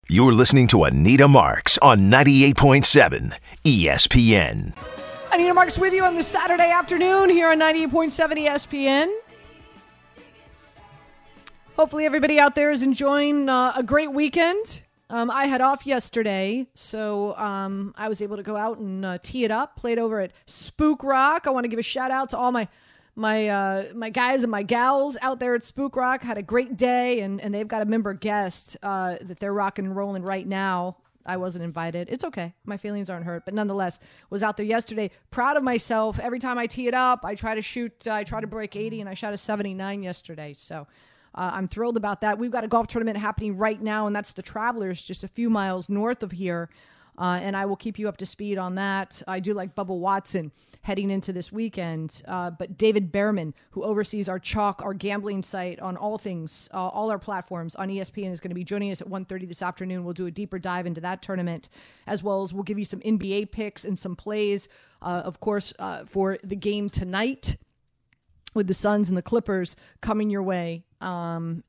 You're listening to Anita Marks on 98.7 ESPN. Anita Marks with you on this Saturday afternoon here on 98.7 ESPN. Hopefully everybody out there is enjoying a great weekend. I had off yesterday, so I was able to go out and tee it up. Played over at Spook Rock. I want to give a shout out to all my guys and my gals out there at Spook Rock. Had a great day, and they've got a member guest that they're rocking and rolling right now. I wasn't invited. It's okay. My feelings aren't hurt, but nonetheless, was out there yesterday. Proud of myself. Every time I tee it up, I try to break 80, and I shot a 79 yesterday. So I'm thrilled about that. We've got a golf tournament happening right now, and that's the Travelers, just a few miles north of here. And I will keep you up to speed on that. I do like Bubba Watson heading into this weekend. But David Behrman, who oversees our Chalk, our gambling site on all things, all our platforms on ESPN, is going to be joining us at 1:30 this afternoon. We'll do a deeper dive into that tournament, as well as we'll give you some NBA picks and some plays, of course, for the game tonight with the Suns and the Clippers coming your way. And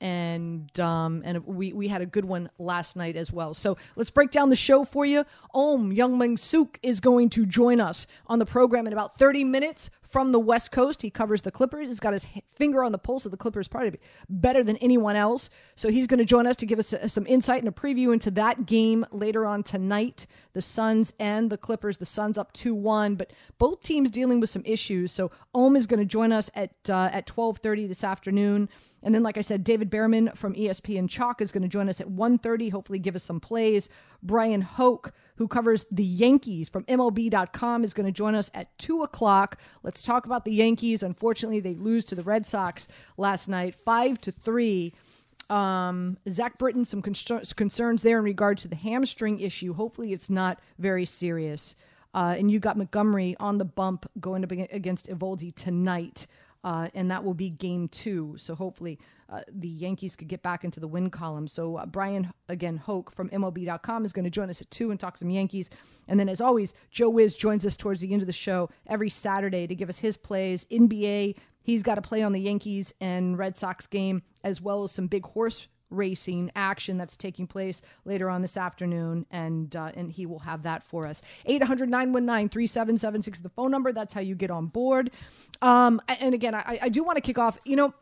we had a good one last night as well. So let's break down the show for you. Youngmin Suk is going to join us on the program in about 30 minutes from the West Coast. He covers the Clippers. He's got his finger on the pulse of the Clippers, probably better than anyone else. So he's going to join us to give us some insight and a preview into that game later on tonight. The Suns and the Clippers. The Suns up 2-1, but both teams dealing with some issues. So is going to join us at 12:30 this afternoon. And then, like I said, David Behrman from ESPN Chalk is going to join us at 1:30, hopefully give us some plays. Brian Hoke, who covers the Yankees from MLB.com, is going to join us at 2 o'clock. Let's talk about the Yankees. Unfortunately, they lose to the Red Sox last night, 5-3. Zach Britton, some concerns there in regard to the hamstring issue. Hopefully it's not very serious. And you got Montgomery on the bump going up against Eovaldi tonight. And that will be game 2. So hopefully the Yankees could get back into the win column. So Brian, again, Hoke from MLB.com is going to join us at 2 and talk some Yankees. And then, as always, Joe Wiz joins us towards the end of the show every Saturday to give us his plays. NBA, he's got a play on the Yankees and Red Sox game, as well as some big horse racing action that's taking place later on this afternoon, and he will have that for us. 800-919-3776 the phone number. That's how you get on board. And again, I do want to kick off,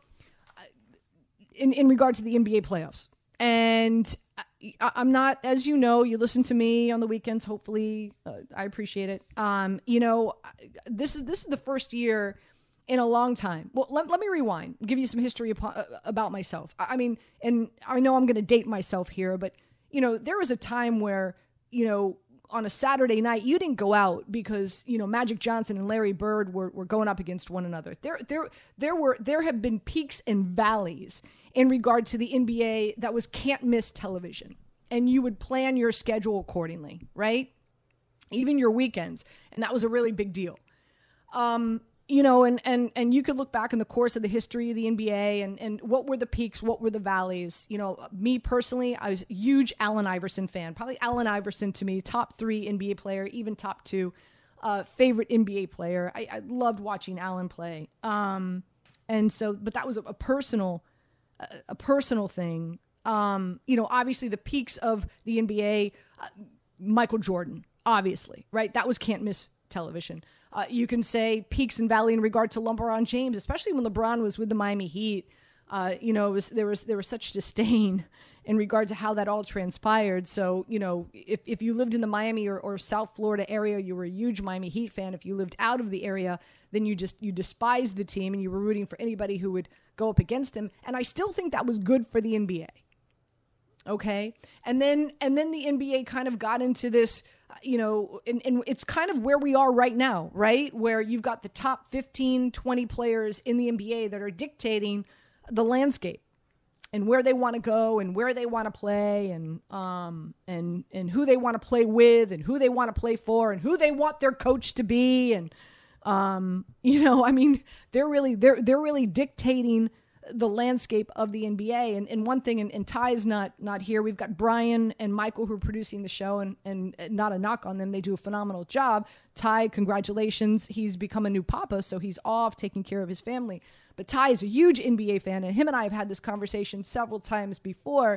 in regard to the NBA playoffs. And I'm not, as you know, you listen to me on the weekends, hopefully. I appreciate it. This is the first year in a long time. Well, let me rewind, give you some history about myself. I mean, and I know I'm going to date myself here, but, there was a time where, on a Saturday night, you didn't go out because, Magic Johnson and Larry Bird were going up against one another. There have been peaks and valleys in regard to the NBA that was can't miss television. And you would plan your schedule accordingly, right? Even your weekends. And that was a really big deal. And you could look back in the course of the history of the NBA and what were the peaks, what were the valleys. Me personally, I was a huge Allen Iverson fan. Probably Allen Iverson to me, top 3 NBA player, even top 2 favorite NBA player. I loved watching Allen play. But that was a personal thing. Obviously the peaks of the NBA, Michael Jordan, obviously, right? That was can't miss television. You can say peaks and valley in regard to LeBron James, especially when LeBron was with the Miami Heat. There was such disdain in regard to how that all transpired. So, if you lived in the Miami or South Florida area, you were a huge Miami Heat fan. If you lived out of the area, then you despised the team and you were rooting for anybody who would go up against him. And I still think that was good for the NBA. Okay. And then the NBA kind of got into this, and it's kind of where we are right now, right? Where you've got the top 15, 20 players in the NBA that are dictating the landscape and where they want to go and where they want to play and who they want to play with and who they want to play for and who they want their coach to be. And, they're really dictating the landscape of the NBA. And one thing, and Ty is not here. We've got Brian and Michael who are producing the show, and not a knock on them. They do a phenomenal job. Ty, congratulations. He's become a new papa, so he's off taking care of his family. But Ty is a huge NBA fan, and him and I have had this conversation several times before.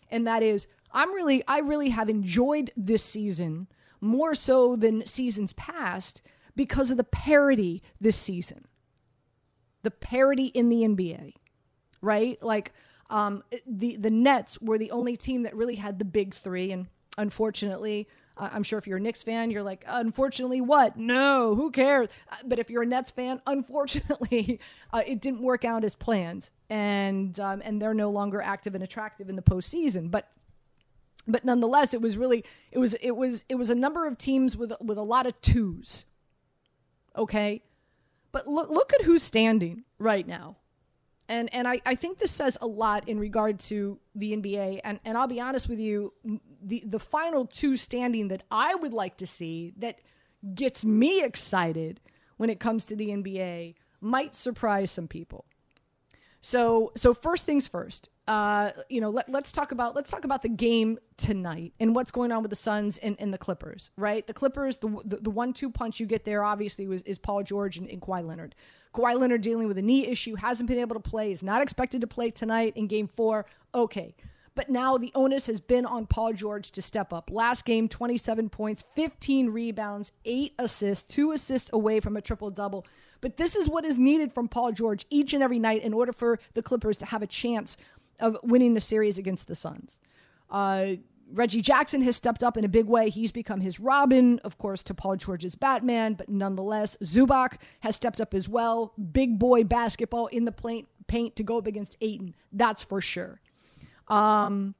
And that is, I really have enjoyed this season more so than seasons past because of the parity this season. The parity in the NBA, right? Like, the Nets were the only team that really had the big three. And unfortunately, I'm sure if you're a Knicks fan, you're like, unfortunately what? No, who cares? But if you're a Nets fan, unfortunately, it didn't work out as planned. And they're no longer active and attractive in the postseason. But nonetheless, it was a number of teams with a lot of twos. Okay. But look at who's standing right now. And I think this says a lot in regard to the NBA. And I'll be honest with you, the final two standing that I would like to see that gets me excited when it comes to the NBA might surprise some people. So first things first, let's talk about the game tonight and what's going on with the Suns and the Clippers, right? The Clippers, the 1-2 punch you get there obviously is Paul George and Kawhi Leonard. Kawhi Leonard dealing with a knee issue, hasn't been able to play, is not expected to play tonight in game 4. Okay. But now the onus has been on Paul George to step up. Last game, 27 points, 15 rebounds, 8 assists, 2 assists away from a triple-double. But this is what is needed from Paul George each and every night in order for the Clippers to have a chance of winning the series against the Suns. Reggie Jackson has stepped up in a big way. He's become his Robin, of course, to Paul George's Batman, but nonetheless, Zubac has stepped up as well. Big boy basketball in the paint to go up against Ayton. That's for sure. So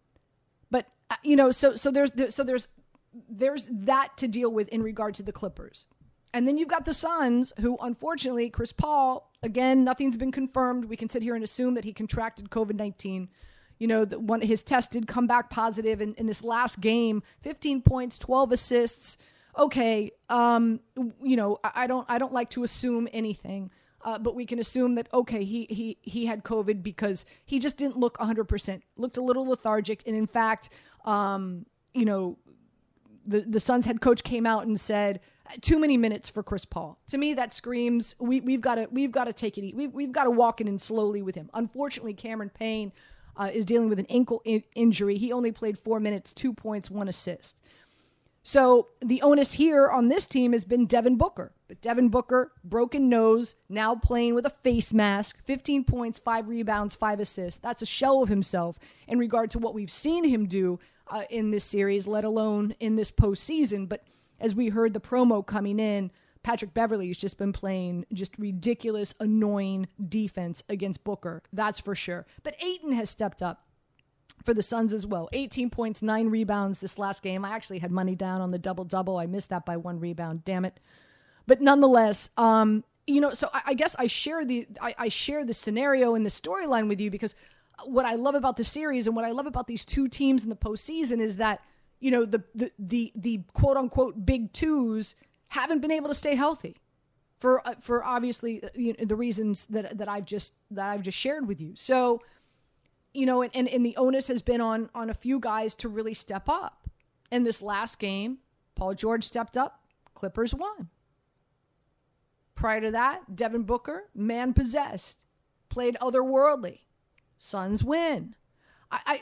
there's that to deal with in regard to the Clippers. And then you've got the Suns, who, unfortunately, Chris Paul, again, nothing's been confirmed. We can sit here and assume that he contracted COVID-19. His test did come back positive in this last game, 15 points, 12 assists. Okay. I don't like to assume anything, but we can assume that, okay, he had COVID because he just didn't look 100%, looked a little lethargic. And in fact, the Suns head coach came out and said, too many minutes for Chris Paul. To me, that screams, we've got to take it easy. We've got to walk it in slowly with him. Unfortunately, Cameron Payne is dealing with an ankle injury. He only played 4 minutes, 2 points, 1 assist. So the onus here on this team has been Devin Booker. But Devin Booker, broken nose, now playing with a face mask, 15 points, 5 rebounds, 5 assists. That's a shell of himself in regard to what we've seen him do in this series, let alone in this postseason. But as we heard the promo coming in, Patrick Beverley has just been playing just ridiculous, annoying defense against Booker. That's for sure. But Ayton has stepped up for the Suns as well. 18 points, 9 rebounds this last game. I actually had money down on the double-double. I missed that by 1 rebound. Damn it. But nonetheless, so I guess I share the scenario and the storyline with you because what I love about the series and what I love about these two teams in the postseason is that, the quote unquote big twos haven't been able to stay healthy for obviously the reasons that I've just shared with you. So, and the onus has been on a few guys to really step up. In this last game, Paul George stepped up, Clippers won. Prior to that, Devin Booker, man possessed, played otherworldly, Suns win. I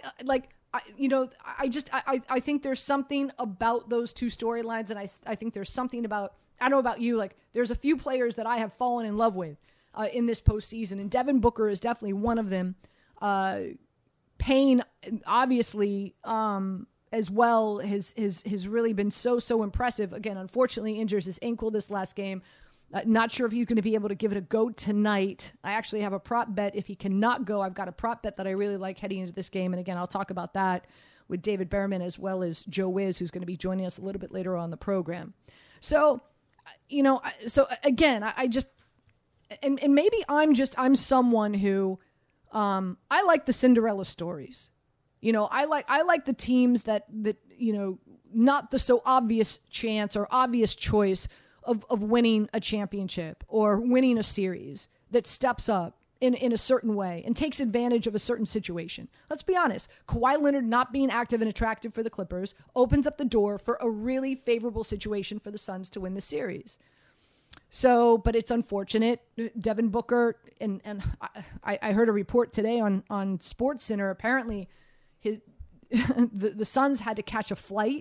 think there's something about those two storylines, and I think there's something about, I don't know about you, like there's a few players that I have fallen in love with in this postseason, and Devin Booker is definitely one of them. Payne, obviously, as well, has really been so impressive. Again, unfortunately, injures his ankle this last game. Not sure if he's going to be able to give it a go tonight. I actually have a prop bet. If he cannot go, I've got a prop bet that I really like heading into this game. And again, I'll talk about that with David Behrman as well as Joe Wiz, who's going to be joining us a little bit later on the program. So, again, I just, and maybe I'm someone who, I like the Cinderella stories. I like the teams that, not the so obvious chance or obvious choice of winning a championship or winning a series that steps up in a certain way and takes advantage of a certain situation. Let's be honest. Kawhi Leonard not being active and attractive for the Clippers opens up the door for a really favorable situation for the Suns to win the series. So, but it's unfortunate. Devin Booker, and I heard a report today on SportsCenter. Apparently, the Suns had to catch a flight.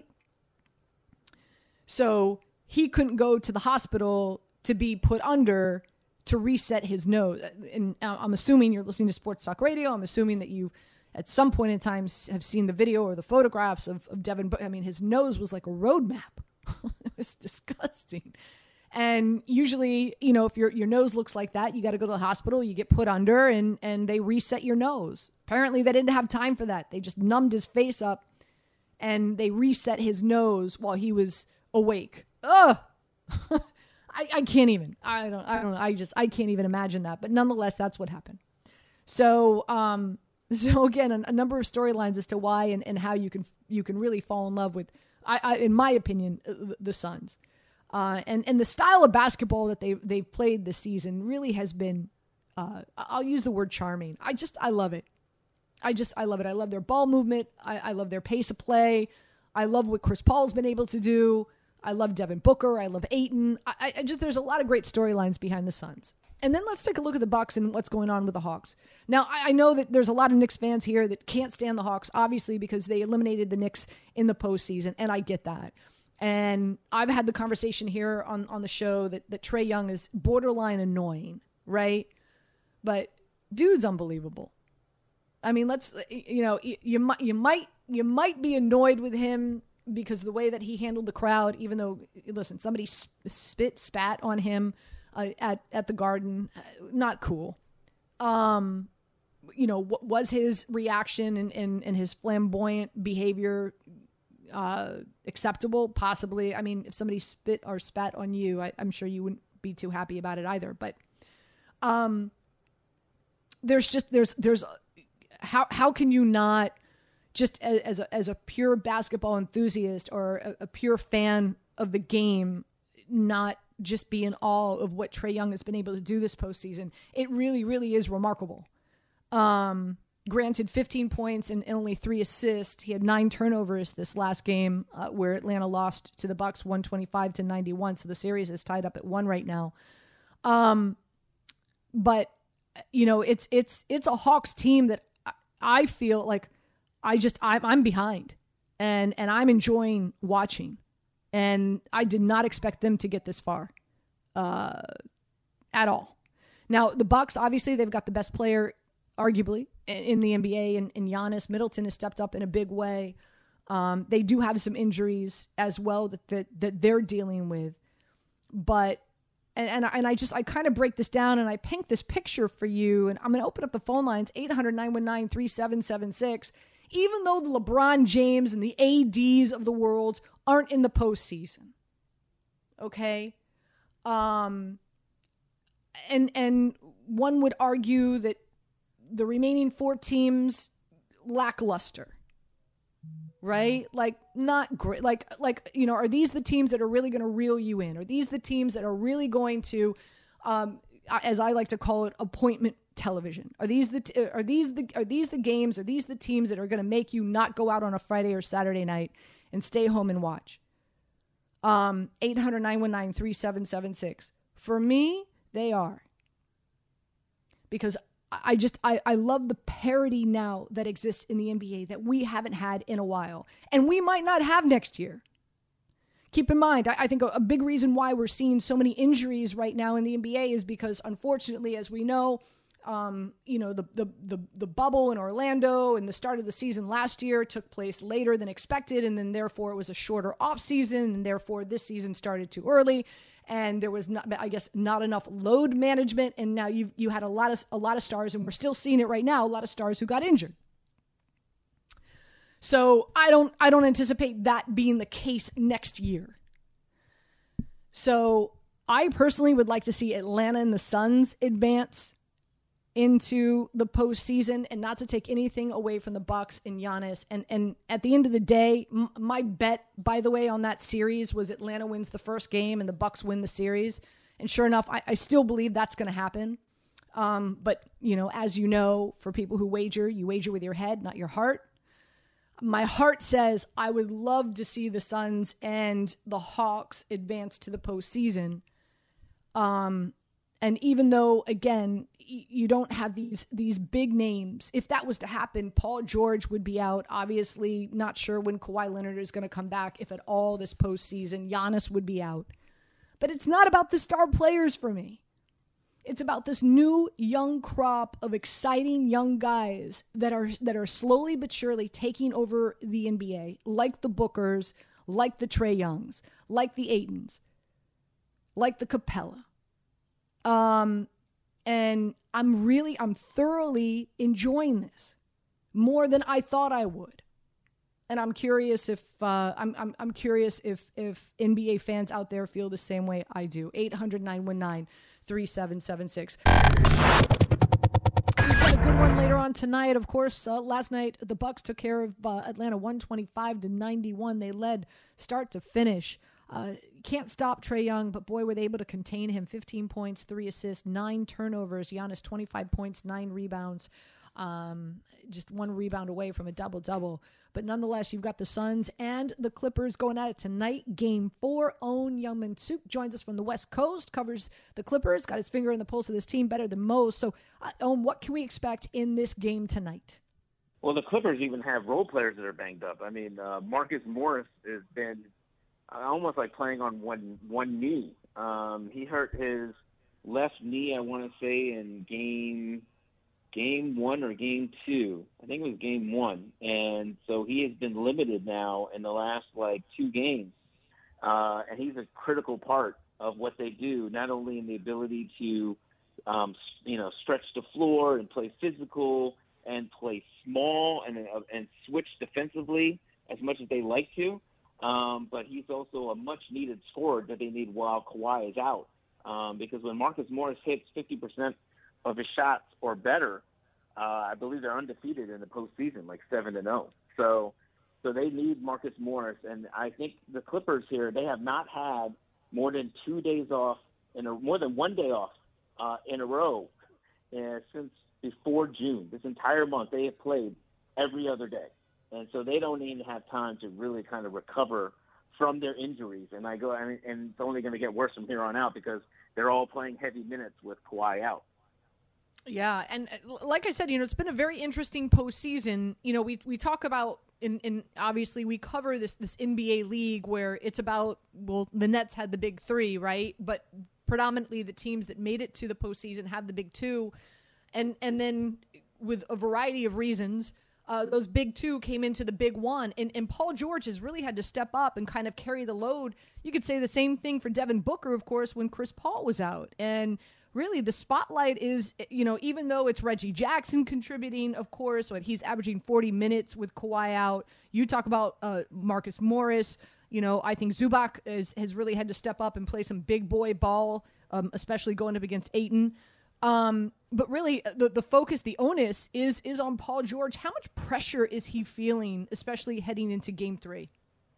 So he couldn't go to the hospital to be put under to reset his nose. And I'm assuming you're listening to Sports Talk Radio. I'm assuming that you, at some point in time, have seen the video or the photographs of Devin. I mean, his nose was like a road map. It was disgusting. And usually, you know, if your nose looks like that, you got to go to the hospital, you get put under, and they reset your nose. Apparently, they didn't have time for that. They just numbed his face up, and they reset his nose while he was awake. Ugh! I can't even. I don't know. I can't even imagine that. But nonetheless, that's what happened. So again, a number of storylines as to why and how you can really fall in love with, in my opinion, the Suns. And the style of basketball that they've played this season really has been, I'll use the word charming. I love it. I love it. I love their ball movement. I love their pace of play. I love what Chris Paul's been able to do. I love Devin Booker. I love Ayton. There's a lot of great storylines behind the Suns. And then let's take a look at the Bucks and what's going on with the Hawks. Now, I know that there's a lot of Knicks fans here that can't stand the Hawks, obviously, because they eliminated the Knicks in the postseason, and I get that. And I've had the conversation here on the show that Trae Young is borderline annoying, right? But dude's unbelievable. I mean, you might be annoyed with him because of the way that he handled the crowd, even though, listen, somebody spat on him at the Garden. Not cool. What was his reaction and his flamboyant behavior acceptable? Possibly. I mean, if somebody spit or spat on you, I'm sure you wouldn't be too happy about it either. But there's how can you not, just as a pure basketball enthusiast or a pure fan of the game, not just be in awe of what Trae Young has been able to do this postseason? It really, really is remarkable. Granted, 15 points and only 3 assists. He had 9 turnovers this last game where Atlanta lost to the Bucks 125-91. So the series is tied up at 1 right now. But it's a Hawks team that I feel like I'm behind and I'm enjoying watching. And I did not expect them to get this far at all. Now, the Bucks, obviously, they've got the best player, arguably, in the NBA, and Giannis. Middleton has stepped up in a big way. They do have some injuries as well that they're dealing with. But, I kind of break this down and I paint this picture for you. And I'm going to open up the phone lines, 800-919-3776. Even though the LeBron James and the ADs of the world aren't in the postseason. Okay? And one would argue that the remaining 4 teams lackluster. Right? Like, not great. Like, are these the teams that are really going to reel you in? Are these the teams that are really going to, as I like to call it, appointment television? Are these the games? Are these the teams that are going to make you not go out on a Friday or Saturday night and stay home and watch? 800-919-3776. For me, they are. Because I love the parity now that exists in the NBA that we haven't had in a while. And we might not have next year. Keep in mind, I think a big reason why we're seeing so many injuries right now in the NBA is because, unfortunately, as we know, the bubble in Orlando and the start of the season last year took place later than expected, and then therefore it was a shorter off season, and therefore this season started too early, and there was not enough load management, and now you had a lot of stars, and we're still seeing it right now, a lot of stars who got injured. So I don't anticipate that being the case next year. So I personally would like to see Atlanta and the Suns advance into the postseason, and not to take anything away from the Bucks and Giannis. And at the end of the day, my bet, by the way, on that series was Atlanta wins the first game and the Bucks win the series. And sure enough, I still believe that's going to happen. But, as you know, for people who wager, you wager with your head, not your heart. My heart says I would love to see the Suns and the Hawks advance to the postseason. And even though, again, you don't have these big names, if that was to happen, Paul George would be out. Obviously, not sure when Kawhi Leonard is going to come back, if at all, this postseason. Giannis would be out. But it's not about the star players for me. It's about this new young crop of exciting young guys that are slowly but surely taking over the NBA, like the Bookers, like the Trae Youngs, like the Aytons, like the Capella. And I'm thoroughly enjoying this more than I thought I would. And I'm curious if I'm curious if NBA fans out there feel the same way I do. 800-919-3776. We've got a good one later on tonight. Of course, last night the Bucks took care of Atlanta 125-91. They led start to finish. Can't stop Trae Young, but boy, were they able to contain him. 15 points, 3 assists, 9 turnovers. Giannis, 25 points, 9 rebounds. Just 1 rebound away from a double-double. But nonetheless, you've got the Suns and the Clippers going at it tonight. Game 4. Own Youngman Suk joins us from the West Coast, covers the Clippers, got his finger in the pulse of this team better than most. So, Own, what can we expect in this game tonight? Well, the Clippers even have role players that are banged up. I mean, Marcus Morris has been almost like playing on one knee. He hurt his left knee, I want to say, in game 1 or game 2. I think it was game 1. And so he has been limited now in the last 2 games. And he's a critical part of what they do, not only in the ability to, stretch the floor and play physical and play small and switch defensively as much as they like to. But he's also a much-needed scorer that they need while Kawhi is out. Because when Marcus Morris hits 50% of his shots or better, I believe they're undefeated in the postseason, 7-0. So they need Marcus Morris, and I think the Clippers here, they have not had more than 2 days off, more than 1 day off in a row since before June. This entire month, they have played every other day, and so they don't even have time to really kind of recover from their injuries. And it's only going to get worse from here on out because they're all playing heavy minutes with Kawhi out. Yeah, and like I said, it's been a very interesting postseason. We talk about, in obviously we cover this NBA league where it's about, well, the Nets had the big 3, right? But predominantly the teams that made it to the postseason have the big 2, and then with a variety of reasons, those big 2 came into the big 1, and Paul George has really had to step up and kind of carry the load. You could say the same thing for Devin Booker, of course, when Chris Paul was out. And really, the spotlight is, even though it's Reggie Jackson contributing, of course, but he's averaging 40 minutes with Kawhi out. You talk about Marcus Morris. I think Zubac has really had to step up and play some big boy ball, especially going up against Ayton. But really, the focus, the onus is on Paul George. How much pressure is he feeling, especially heading into Game 3?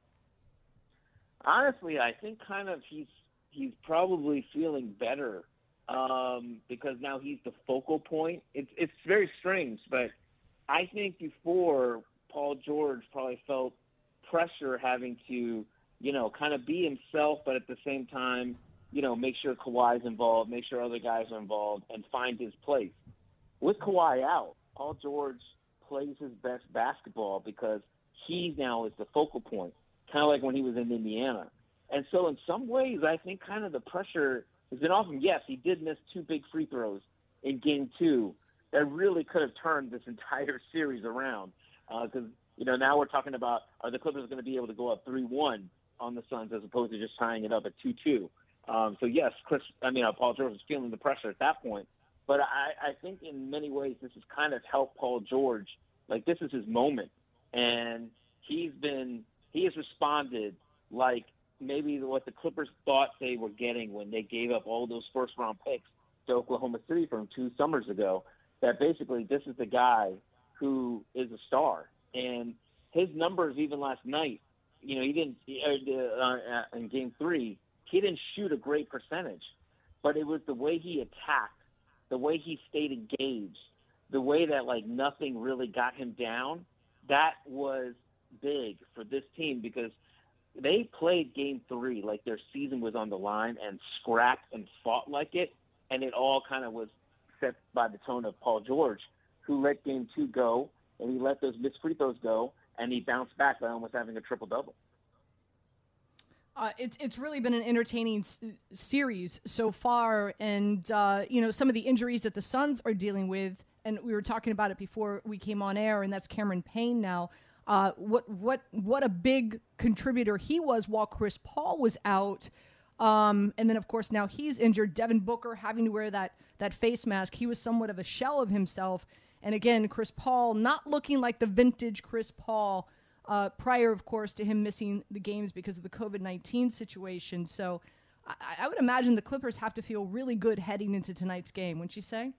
Honestly, I think kind of he's probably feeling better. Because now he's the focal point. It's very strange, but I think before Paul George probably felt pressure having to, kind of be himself, but at the same time, make sure Kawhi's involved, make sure other guys are involved, and find his place. With Kawhi out, Paul George plays his best basketball because he now is the focal point, kind of like when he was in Indiana. And so in some ways, I think kind of the pressure has been off him. Yes, he did miss 2 big free throws in Game 2 that really could have turned this entire series around. Because, now we're talking about, are the Clippers going to be able to go up 3-1 on the Suns as opposed to just tying it up at 2-2? So, yes, Paul George was feeling the pressure at that point. But I think in many ways this has kind of helped Paul George. This is his moment. And he has responded like maybe what the Clippers thought they were getting when they gave up all those first-round picks to Oklahoma City from 2 summers ago, that basically this is the guy who is a star. And his numbers even last night, he didn't in Game 3, he didn't shoot a great percentage, but it was the way he attacked, the way he stayed engaged, the way that, nothing really got him down. That was big for this team because they played Game 3 like their season was on the line and scrapped and fought like it. and it all kind of was set by the tone of Paul George, who let game 2 go, and he let those missed free throws go, and he bounced back by almost having a triple-double. It's really been an entertaining series so far, and some of the injuries that the Suns are dealing with, and we were talking about it before we came on air, and that's Cameron Payne now. What a big contributor he was while Chris Paul was out, and then of course now he's injured. Devin Booker having to wear that face mask. He was somewhat of a shell of himself, and again Chris Paul not looking like the vintage Chris Paul. Prior, of course, to him missing the games because of the COVID-19 situation. So I would imagine the Clippers have to feel really good heading into tonight's game, wouldn't you say?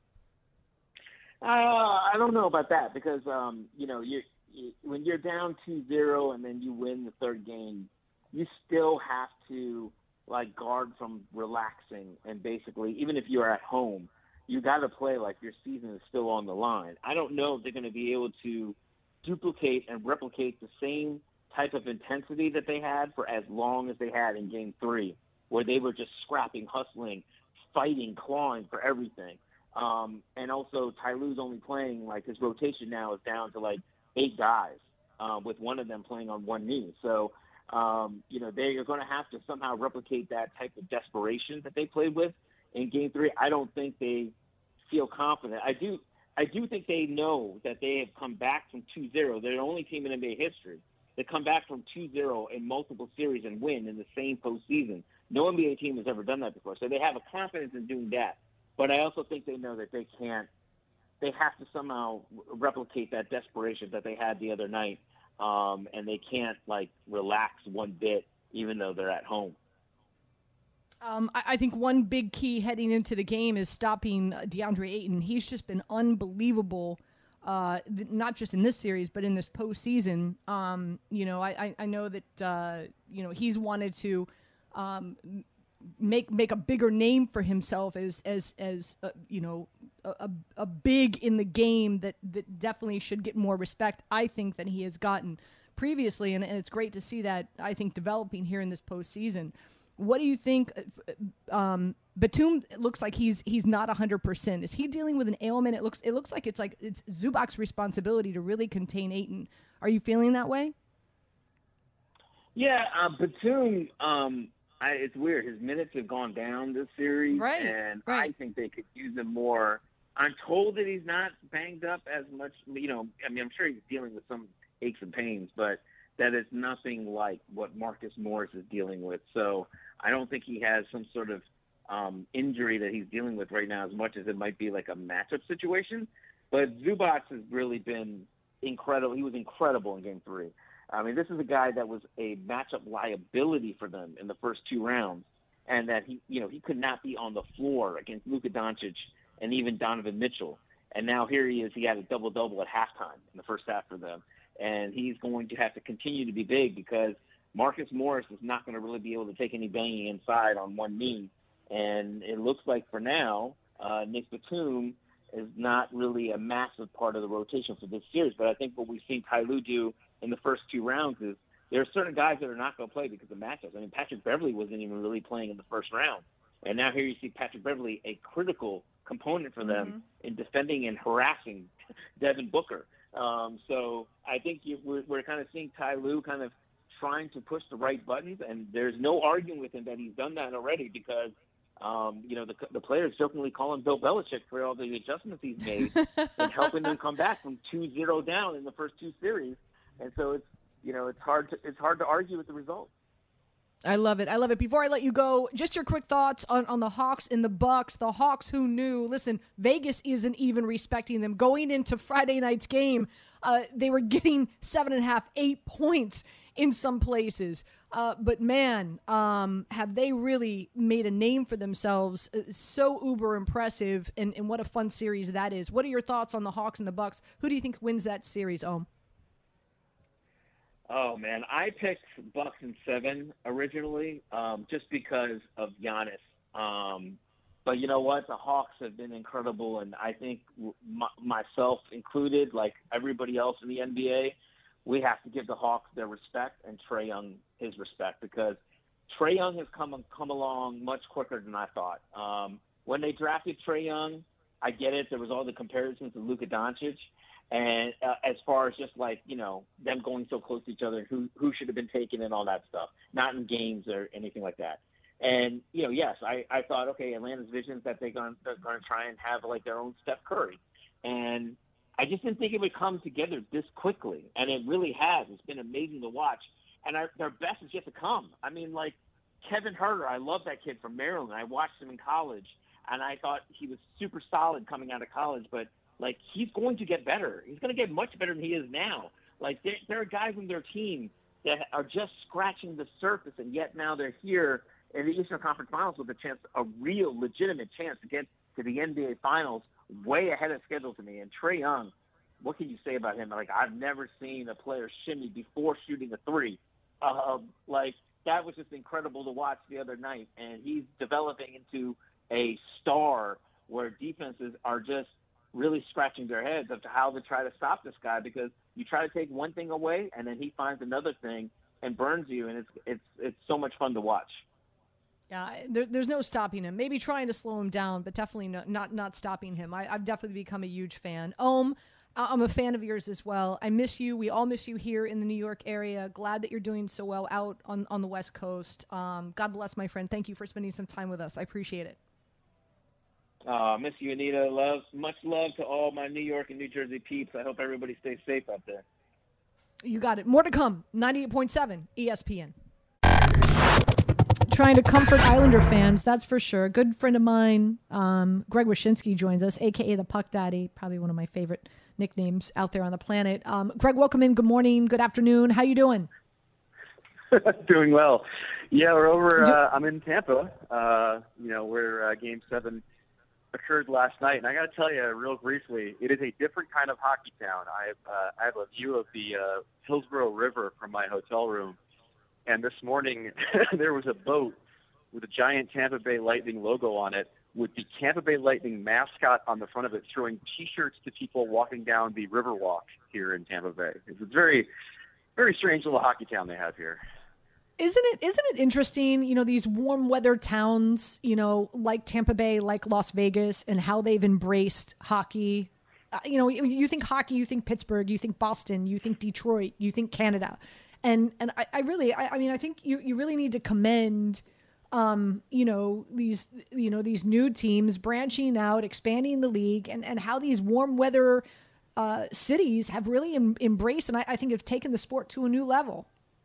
I don't know about that because, when you're down 2-0 and then you win the third game, you still have to, guard from relaxing. And basically, even if you're at home, you got to play like your season is still on the line. I don't know if they're going to be able to duplicate and replicate the same type of intensity that they had for as long as they had in game 3, where they were just scrapping, hustling, fighting, clawing for everything. And also Ty Lue's only playing, his rotation now is down to 8 guys, with one of them playing on one knee. So, they are going to have to somehow replicate that type of desperation that they played with in game 3. I don't think they feel confident. I do think they know that they have come back from 2-0. They're the only team in NBA history that come back from 2-0 in multiple series and win in the same postseason. No NBA team has ever done that before. So they have a confidence in doing that. But I also think they know that they have to somehow replicate that desperation that they had the other night. And they can't, relax one bit, even though they're at home. I think one big key heading into the game is stopping DeAndre Ayton. He's just been unbelievable, not just in this series, but in this postseason. I know that, he's wanted to make a bigger name for himself as a big in the game that definitely should get more respect, I think, than he has gotten previously. And it's great to see that, I think, developing here in this postseason. What do you think? Batum looks like he's not 100%. Is he dealing with an ailment? It looks like it's Zubac's responsibility to really contain Ayton. Are you feeling that way? Yeah, Batum. It's weird. His minutes have gone down this series, right? I think they could use him more. I'm told that he's not banged up as much. I'm sure he's dealing with some aches and pains, but that is nothing like what Marcus Morris is dealing with. So I don't think he has some sort of injury that he's dealing with right now as much as it might be like a matchup situation. But Zubac has really been incredible. He was incredible in Game 3. I mean, this is a guy that was a matchup liability for them in the first 2 rounds, and that he could not be on the floor against Luka Doncic and even Donovan Mitchell. And now here he is. He had a double-double at halftime in the first half for them. And he's going to have to continue to be big because Marcus Morris is not going to really be able to take any banging inside on one knee. And it looks like for now, Nick Batum is not really a massive part of the rotation for this series. But I think what we've seen Ty Lue do in the first 2 rounds is there are certain guys that are not going to play because of matchups. I mean, Patrick Beverley wasn't even really playing in the first round. And now here you see Patrick Beverley, a critical component for them in defending and harassing Devin Booker. So I think we're kind of seeing Ty Lue kind of trying to push the right buttons, and there's no arguing with him that he's done that already because, the players jokingly call him Bill Belichick for all the adjustments he's made and helping them come back from 2-0 down in the first 2 series. And so it's hard to argue with the result. I love it. Before I let you go, just your quick thoughts on the Hawks and the Bucks. The Hawks, who knew? Listen, Vegas isn't even respecting them. Going into Friday night's game, they were getting 7.5, 8 points in some places. But man, have they really made a name for themselves? So uber impressive, and what a fun series that is. What are your thoughts on the Hawks and the Bucks? Who do you think wins that series, Ohm? Oh, man, I picked Bucks in 7 originally just because of Giannis. But you know what? The Hawks have been incredible, and I think myself included, like everybody else in the NBA, we have to give the Hawks their respect and Trae Young his respect because Trae Young has come along much quicker than I thought. when they drafted Trae Young, I get it. There was all the comparisons to Luka Doncic. And as far as just like, them going so close to each other, who should have been taken and all that stuff, not in games or anything like that. And, yes, I thought, okay, Atlanta's vision is that they're going to try and have like their own Steph Curry. And I just didn't think it would come together this quickly. And it really has. It's been amazing to watch. And their best is yet to come. I mean, like Kevin Huerter, I love that kid from Maryland. I watched him in college, and I thought he was super solid coming out of college, but like, he's going to get better. He's going to get much better than he is now. Like, there are guys on their team that are just scratching the surface, and yet now they're here in the Eastern Conference Finals with a real, legitimate chance to get to the NBA Finals way ahead of schedule to me. And Trae Young, what can you say about him? Like, I've never seen a player shimmy before shooting a three. Like, that was just incredible to watch the other night. And he's developing into a star where defenses are just really scratching their heads as to how to try to stop this guy, because you try to take one thing away and then he finds another thing and burns you, and it's so much fun to watch. Yeah, there's no stopping him. Maybe trying to slow him down, but definitely not stopping him. I've definitely become a huge fan. I'm a fan of yours as well. I miss you. We all miss you here in the New York area. Glad that you're doing so well out on the West Coast. God bless, my friend. Thank you for spending some time with us. I appreciate it. Miss you, Anita. Much love to all my New York and New Jersey peeps. I hope everybody stays safe out there. You got it. More to come. 98.7 ESPN. Trying to comfort Islander fans, that's for sure. A good friend of mine, Greg Wyshynski, joins us, a.k.a. the Puck Daddy, probably one of my favorite nicknames out there on the planet. Greg, welcome in. Good morning. Good afternoon. How you doing? Doing well. Yeah, we're over. I'm in Tampa, where Game 7 occurred last night, and I got to tell you real briefly, it is a different kind of hockey town. I have a view of the Hillsborough River from my hotel room, and this morning there was a boat with a giant Tampa Bay Lightning logo on it, with the Tampa Bay Lightning mascot on the front of it, throwing T-shirts to people walking down the Riverwalk here in Tampa Bay. It's a very, very strange little hockey town they have here. Isn't it interesting, these warm weather towns, like Tampa Bay, like Las Vegas, and how they've embraced hockey? You think hockey, you think Pittsburgh, you think Boston, you think Detroit, you think Canada. And I think you really need to commend, these new teams branching out, expanding the league, and how these warm weather cities have really embraced, and I think have taken the sport to a new level.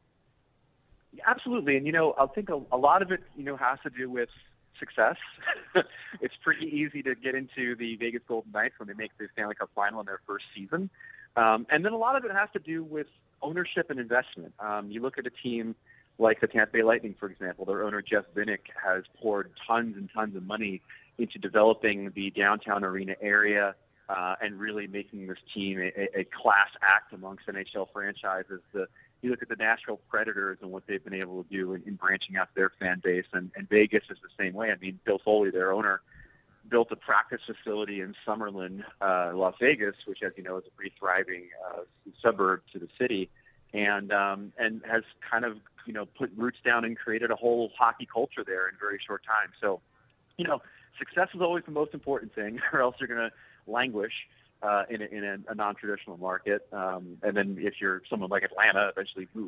Absolutely. And, I think a lot of it, has to do with success. It's pretty easy to get into the Vegas Golden Knights when they make the Stanley Cup final in their first season. And then a lot of it has to do with ownership and investment. You look at a team like the Tampa Bay Lightning, for example. Their owner, Jeff Vinik, has poured tons and tons of money into developing the downtown arena area and really making this team a class act amongst NHL franchises. You look at the Nashville Predators and what they've been able to do in branching out their fan base, and Vegas is the same way. I mean, Bill Foley, their owner, built a practice facility in Summerlin, Las Vegas, which, as you know, is a pretty thriving suburb to the city, and has kind of, put roots down and created a whole hockey culture there in a very short time. So, success is always the most important thing, or else you're going to languish in a non-traditional market. And then if you're someone like Atlanta, eventually move.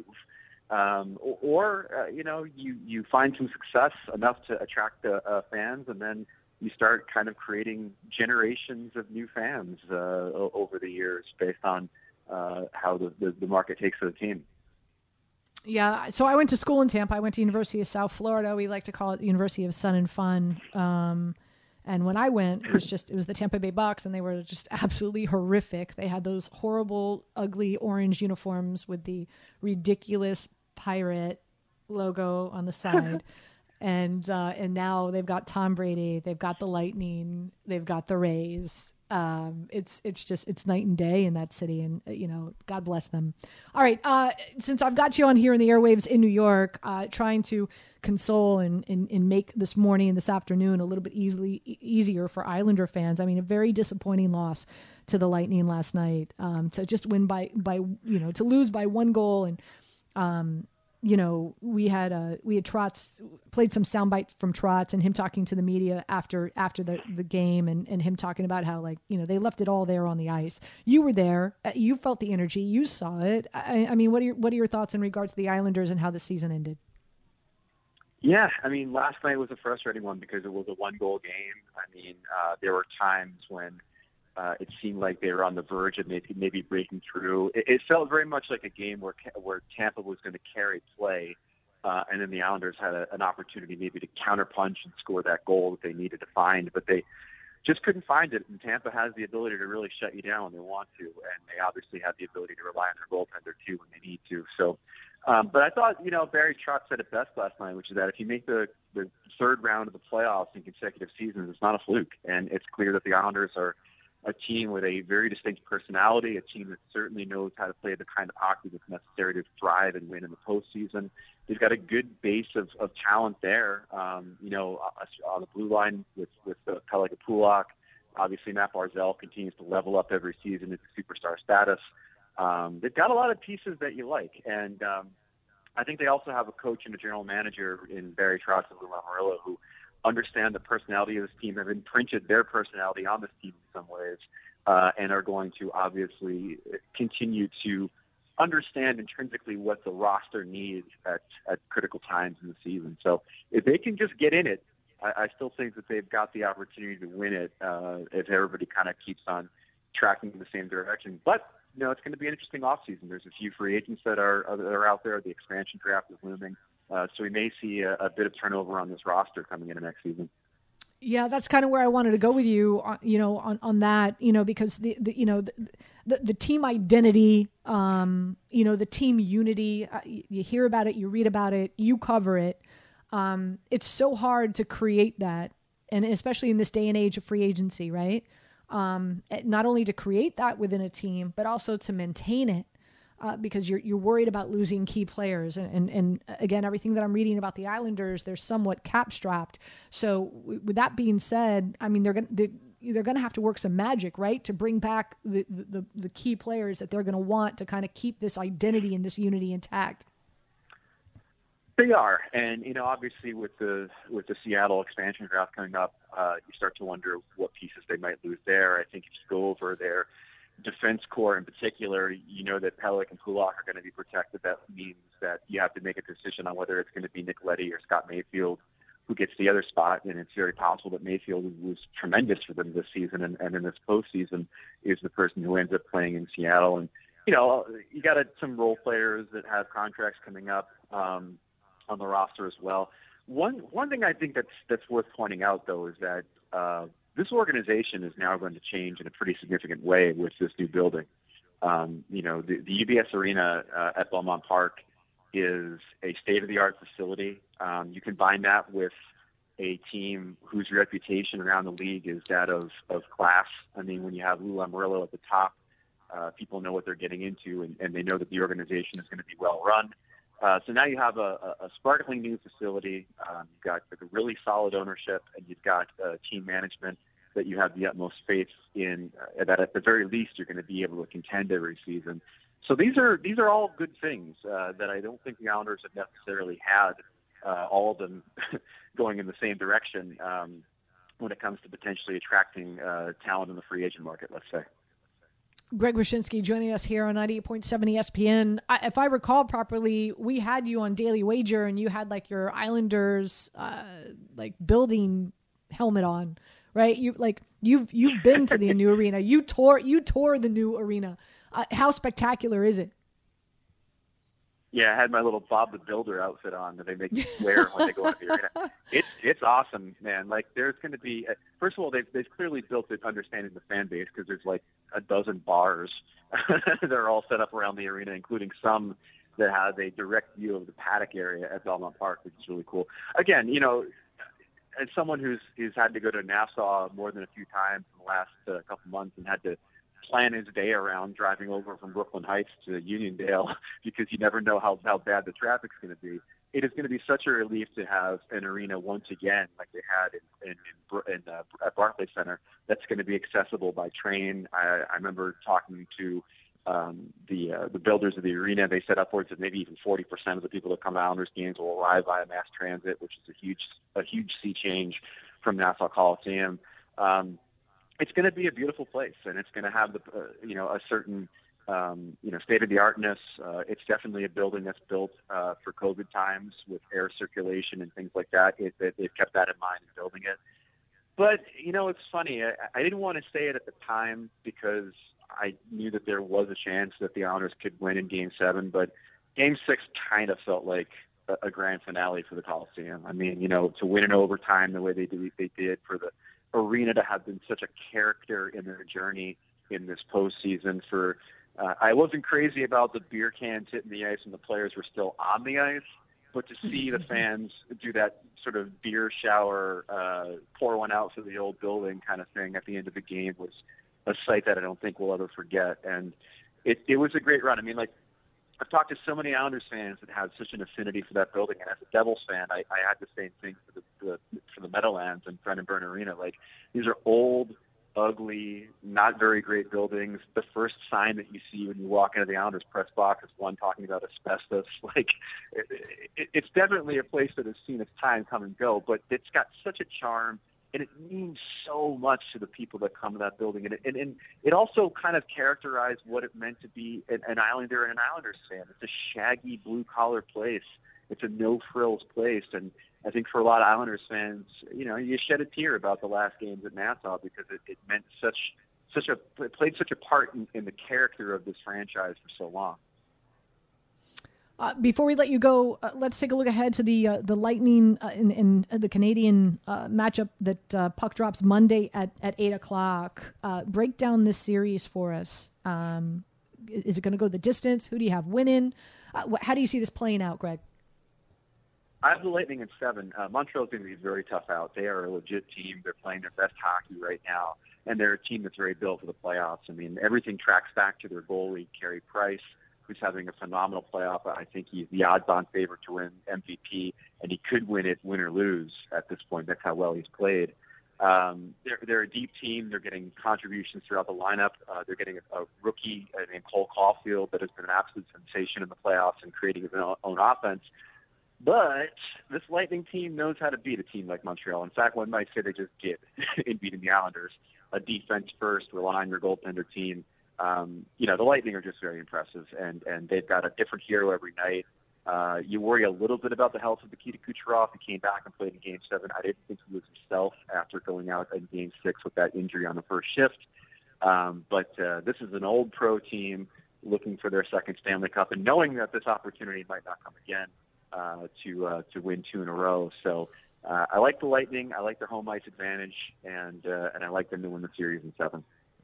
You find some success enough to attract fans, and then you start kind of creating generations of new fans over the years based on how the market takes to the team. Yeah, so I went to school in Tampa. I went to University of South Florida. We like to call it the University of Sun and Fun. And when I went, it was the Tampa Bay Bucks, and they were just absolutely horrific. They had those horrible, ugly orange uniforms with the ridiculous pirate logo on the side. And now they've got Tom Brady, they've got the Lightning, they've got the Rays. It's night and day in that city, and God bless them. All right, since I've got you on here in the airwaves in New York, trying to console and make this morning and this afternoon a little bit easier for Islander fans. I mean, a very disappointing loss to the Lightning last night. To just win to lose by one goal, and we had Trotz played some sound bites from Trotz and him talking to the media after the game and him talking about how, like, they left it all there on the ice. You were there. You felt the energy. You saw it. I mean, what are your thoughts in regards to the Islanders and how the season ended? Yeah, I mean, last night was a frustrating one because it was a one-goal game. I mean, there were times when it seemed like they were on the verge of maybe breaking through. It felt very much like a game where Tampa was going to carry play, and then the Islanders had an opportunity maybe to counterpunch and score that goal that they needed to find, but they just couldn't find it. And Tampa has the ability to really shut you down when they want to, and they obviously have the ability to rely on their goaltender too when they need to. So, but I thought, Barry Trotz said it best last night, which is that if you make the third round of the playoffs in consecutive seasons, it's not a fluke, and it's clear that the Islanders are a team with a very distinct personality, a team that certainly knows how to play the kind of hockey that's necessary to thrive and win in the postseason. They've got a good base of talent there, on the blue line with Pelech and Pulock. Obviously, Matt Barzal continues to level up every season into superstar status. They've got a lot of pieces that you like, and I think they also have a coach and a general manager in Barry Trotz and Lou Lamoriello who understand the personality of this team, have imprinted their personality on this team in some ways, and are going to obviously continue to understand intrinsically what the roster needs at critical times in the season. So if they can just get in it, I still think that they've got the opportunity to win it if everybody kind of keeps on tracking in the same direction. But, it's going to be an interesting offseason. There's a few free agents that are out there. The expansion draft is looming. So we may see a bit of turnover on this roster coming into next season. Yeah, that's kind of where I wanted to go with you, on that, because the team identity, the team unity, you hear about it, you read about it, you cover it. It's so hard to create that, and especially in this day and age of free agency, right? Not only to create that within a team, but also to maintain it. Because you're worried about losing key players, and again, everything that I'm reading about the Islanders, they're somewhat cap strapped. So with that being said, I mean they're going to have to work some magic, right, to bring back the key players that they're going to want to kind of keep this identity and this unity intact. They are, and obviously with the Seattle expansion draft coming up, you start to wonder what pieces they might lose there. I think if you go over their defense core in particular, that Pelech and Pulock are going to be protected. That means that you have to make a decision on whether it's going to be Nick Leddy or Scott Mayfield who gets the other spot, and it's very possible that Mayfield, who was tremendous for them this season and in this postseason, is the person who ends up playing in Seattle. And you got some role players that have contracts coming up on the roster as well. One thing I think that's worth pointing out, though, is that this organization is now going to change in a pretty significant way with this new building. The UBS Arena at Belmont Park is a state-of-the-art facility. You combine that with a team whose reputation around the league is that of class. I mean, when you have Lou Lamoriello at the top, people know what they're getting into, and they know that the organization is going to be well run. So now you have a sparkling new facility. You've got a really solid ownership, and you've got team management that you have the utmost faith in, that at the very least you're going to be able to contend every season. So these are all good things that I don't think the Islanders have necessarily had, all of them going in the same direction when it comes to potentially attracting talent in the free agent market, let's say. Greg Wyshynski joining us here on 98.7 ESPN. If I recall properly, we had you on Daily Wager, and you had like your Islanders building helmet on, right? You've been to the new arena. You tore the new arena. How spectacular is it? Yeah, I had my little Bob the Builder outfit on that they make me wear when they go into the arena. It's awesome, man. Like, there's going to be first of all, they've clearly built it understanding the fan base, because there's like a dozen bars that are all set up around the arena, including some that have a direct view of the paddock area at Belmont Park, which is really cool. Again, as someone who's had to go to Nassau more than a few times in the last couple months and had to plan his day around driving over from Brooklyn Heights to Uniondale because you never know how bad the traffic's going to be. It is going to be such a relief to have an arena once again, like they had at Barclays Center, that's going to be accessible by train. I remember talking to the builders of the arena. They said upwards of maybe even 40% of the people that come to Islanders games will arrive via mass transit, which is a huge sea change from Nassau Coliseum. It's going to be a beautiful place, and it's going to have a certain state-of-the-artness. It's definitely a building that's built for COVID times with air circulation and things like that. They've kept that in mind in building it. But, it's funny. I didn't want to say it at the time because I knew that there was a chance that the Islanders could win in Game 7, but Game 6 kind of felt like a grand finale for the Coliseum. I mean, to win in overtime the way they did, for the arena to have been such a character in their journey in this postseason. I wasn't crazy about the beer cans hitting the ice and the players were still on the ice, but to see the fans do that sort of beer shower, pour one out for the old building kind of thing at the end of the game was a sight that I don't think we'll ever forget. And it was a great run. I mean, I've talked to so many Islanders fans that have such an affinity for that building, and as a Devils fan, I had the same thing for the Meadowlands and Brendan Byrne Arena. These are old, ugly, not very great buildings. The first sign that you see when you walk into the Islanders press box is one talking about asbestos. It's definitely a place that has seen its time come and go, but it's got such a charm. And it means so much to the people that come to that building. And it also kind of characterized what it meant to be an Islander and an Islanders fan. It's a shaggy, blue-collar place. It's a no-frills place. And I think for a lot of Islanders fans, you shed a tear about the last games at Nassau because it meant it played such a part in the character of this franchise for so long. Before we let you go, let's take a look ahead to the Lightning in the Canadian matchup that puck drops Monday at 8 o'clock. Break down this series for us. Is it going to go the distance? Who do you have winning? How do you see this playing out, Greg? I have the Lightning in 7. Montreal's going to be very tough out. They are a legit team. They're playing their best hockey right now, and they're a team that's very built for the playoffs. I mean, everything tracks back to their goalie, Carey Price, who's having a phenomenal playoff. I think he's the odds-on favorite to win MVP, and he could win it win or lose at this point. That's how well he's played. They're a deep team. They're getting contributions throughout the lineup. They're getting a rookie named Cole Caulfield that has been an absolute sensation in the playoffs and creating his own offense. But this Lightning team knows how to beat a team like Montreal. In fact, one might say they just did in beating the Islanders. A defense-first, rely on your goaltender team. The Lightning are just very impressive, and they've got a different hero every night. You worry a little bit about the health of Nikita Kucherov. He came back and played in Game 7. I didn't think he was himself after going out in Game 6 with that injury on the first shift. But this is an old pro team looking for their second Stanley Cup and knowing that this opportunity might not come again to win 2 in a row. So I like the Lightning. I like their home ice advantage, and I like them to win the series in 7.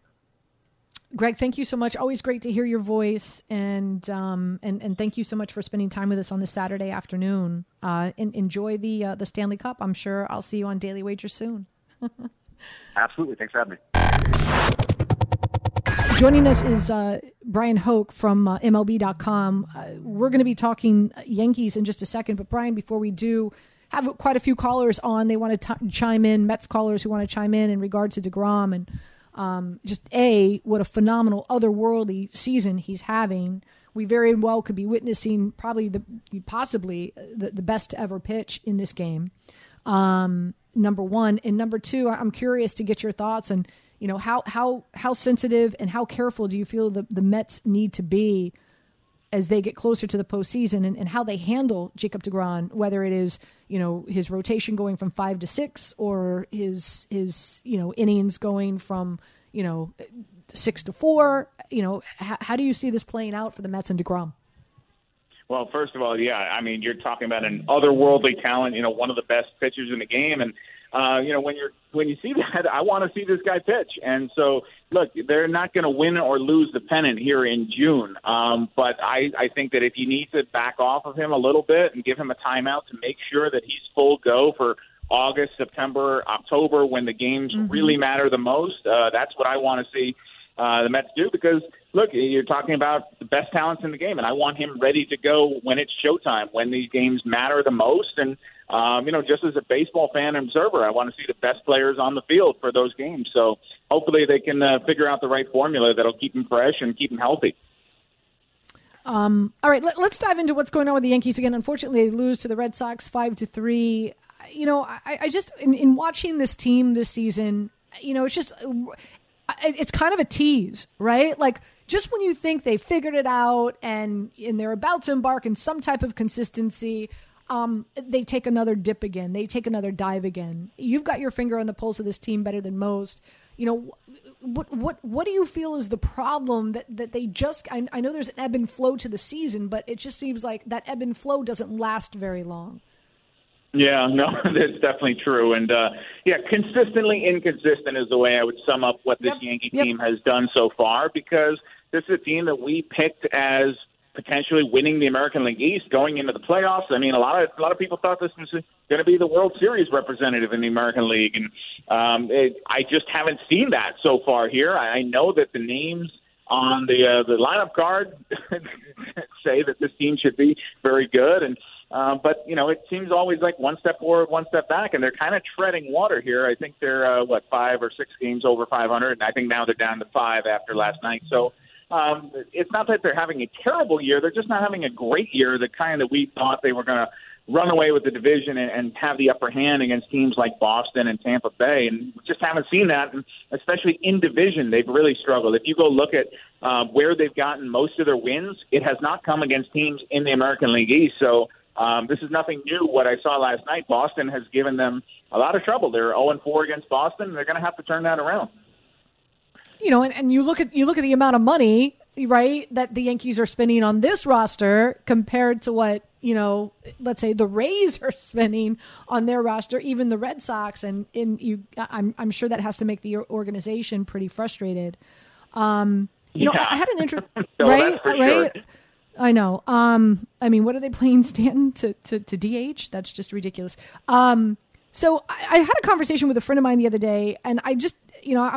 Greg, thank you so much. Always great to hear your voice, and thank you so much for spending time with us on this Saturday afternoon. Enjoy the Stanley Cup. I'm sure I'll see you on Daily Wager soon. Absolutely. Thanks for having me. Joining us is Brian Hoke from MLB.com. We're going to be talking Yankees in just a second, but Brian, before we do, have quite a few callers on. They want to chime in, Mets callers who want to chime in regard to DeGrom, and what a phenomenal otherworldly season he's having. We very well could be witnessing possibly the best to ever pitch in this game. Number one. And number two, I'm curious to get your thoughts on, how sensitive and how careful do you feel the Mets need to be as they get closer to the postseason, and how they handle Jacob DeGrom, whether it is, his rotation going from 5 to 6 or his innings going from, 6 to 4. How do you see this playing out for the Mets and DeGrom? Well, first of all, yeah, I mean, you're talking about an otherworldly talent, one of the best pitchers in the game. And, when you see that, I want to see this guy pitch. And so, look, they're not going to win or lose the pennant here in June. But I think that if you need to back off of him a little bit and give him a timeout to make sure that he's full go for August, September, October, when the games really matter the most, that's what I want to see the Mets do, because, look, you're talking about the best talents in the game, and I want him ready to go when it's showtime, when these games matter the most. And, just as a baseball fan and observer, I want to see the best players on the field for those games. So hopefully they can figure out the right formula that'll keep him fresh and keep him healthy. All right, let's dive into what's going on with the Yankees again. Unfortunately, they lose to the Red Sox 5-3. You know, I just in watching this team this season, you know, it's kind of a tease, right? Like, just when you think they figured it out and they're about to embark in some type of consistency, they take another dip again. They take another dive again. You've got your finger on the pulse of this team better than most. You know, what do you feel is the problem that they just, I know there's an ebb and flow to the season, but it just seems like that ebb and flow doesn't last very long. Yeah, no, that's definitely true. And, consistently inconsistent is the way I would sum up what this Yankee team has done so far, because this is a team that we picked as potentially winning the American League East going into the playoffs. I mean, a lot of people thought this was going to be the World Series representative in the American League, and I just haven't seen that so far here. I know that the names on the lineup card say that this team should be very good, and but you know, it seems always like one step forward, one step back, and they're kind of treading water here. I think they're 5 or 6 games over 500, and I think now they're down to 5 after last night. So. It's not that they're having a terrible year. They're just not having a great year, the kind that we thought they were going to run away with the division and have the upper hand against teams like Boston and Tampa Bay. And we just haven't seen that, and especially in division, they've really struggled. If you go look at where they've gotten most of their wins, it has not come against teams in the American League East. So this is nothing new. What I saw last night, Boston has given them a lot of trouble. They're 0-4 against Boston, and they're going to have to turn that around. You know, and you look at the amount of money, right, that the Yankees are spending on this roster compared to what, you know, let's say the Rays are spending on their roster, even the Red Sox, and I'm sure that has to make the organization pretty frustrated. You know, I had an interest, right? Sure. I know. I mean, what are they playing Stanton to DH? That's just ridiculous. So I had a conversation with a friend of mine the other day, and I just, you know,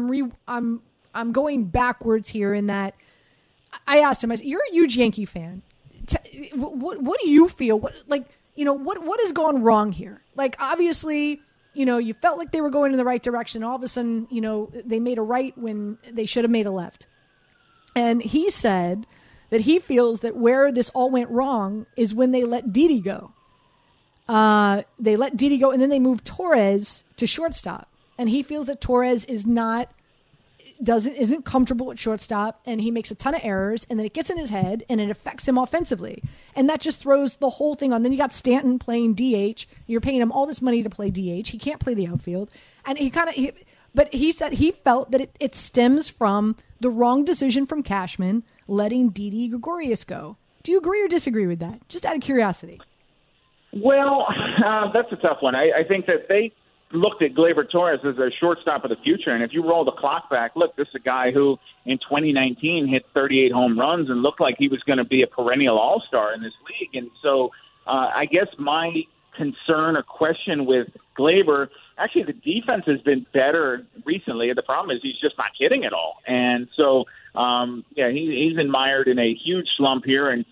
I'm going backwards here in that I asked him, I said, you're a huge Yankee fan. What do you feel? What has gone wrong here? Like, obviously, you know, you felt like they were going in the right direction. All of a sudden, you know, they made a right when they should have made a left. And he said that he feels that where this all went wrong is when they let Didi go. They let Didi go, and then they moved Torres to shortstop. And he feels that Torres isn't comfortable at shortstop, and he makes a ton of errors, and then it gets in his head, and it affects him offensively. And that just throws the whole thing on. Then you got Stanton playing DH. You're paying him all this money to play DH. He can't play the outfield. And but he said he felt that it stems from the wrong decision from Cashman letting Didi Gregorius go. Do you agree or disagree with that? Just out of curiosity. Well, that's a tough one. I think that they looked at Gleyber Torres as a shortstop of the future. And if you roll the clock back, look, this is a guy who in 2019 hit 38 home runs and looked like he was going to be a perennial all-star in this league. And so I guess my concern or question with Gleyber, actually the defense has been better recently. The problem is he's just not hitting at all. And so, he's been mired in a huge slump here. And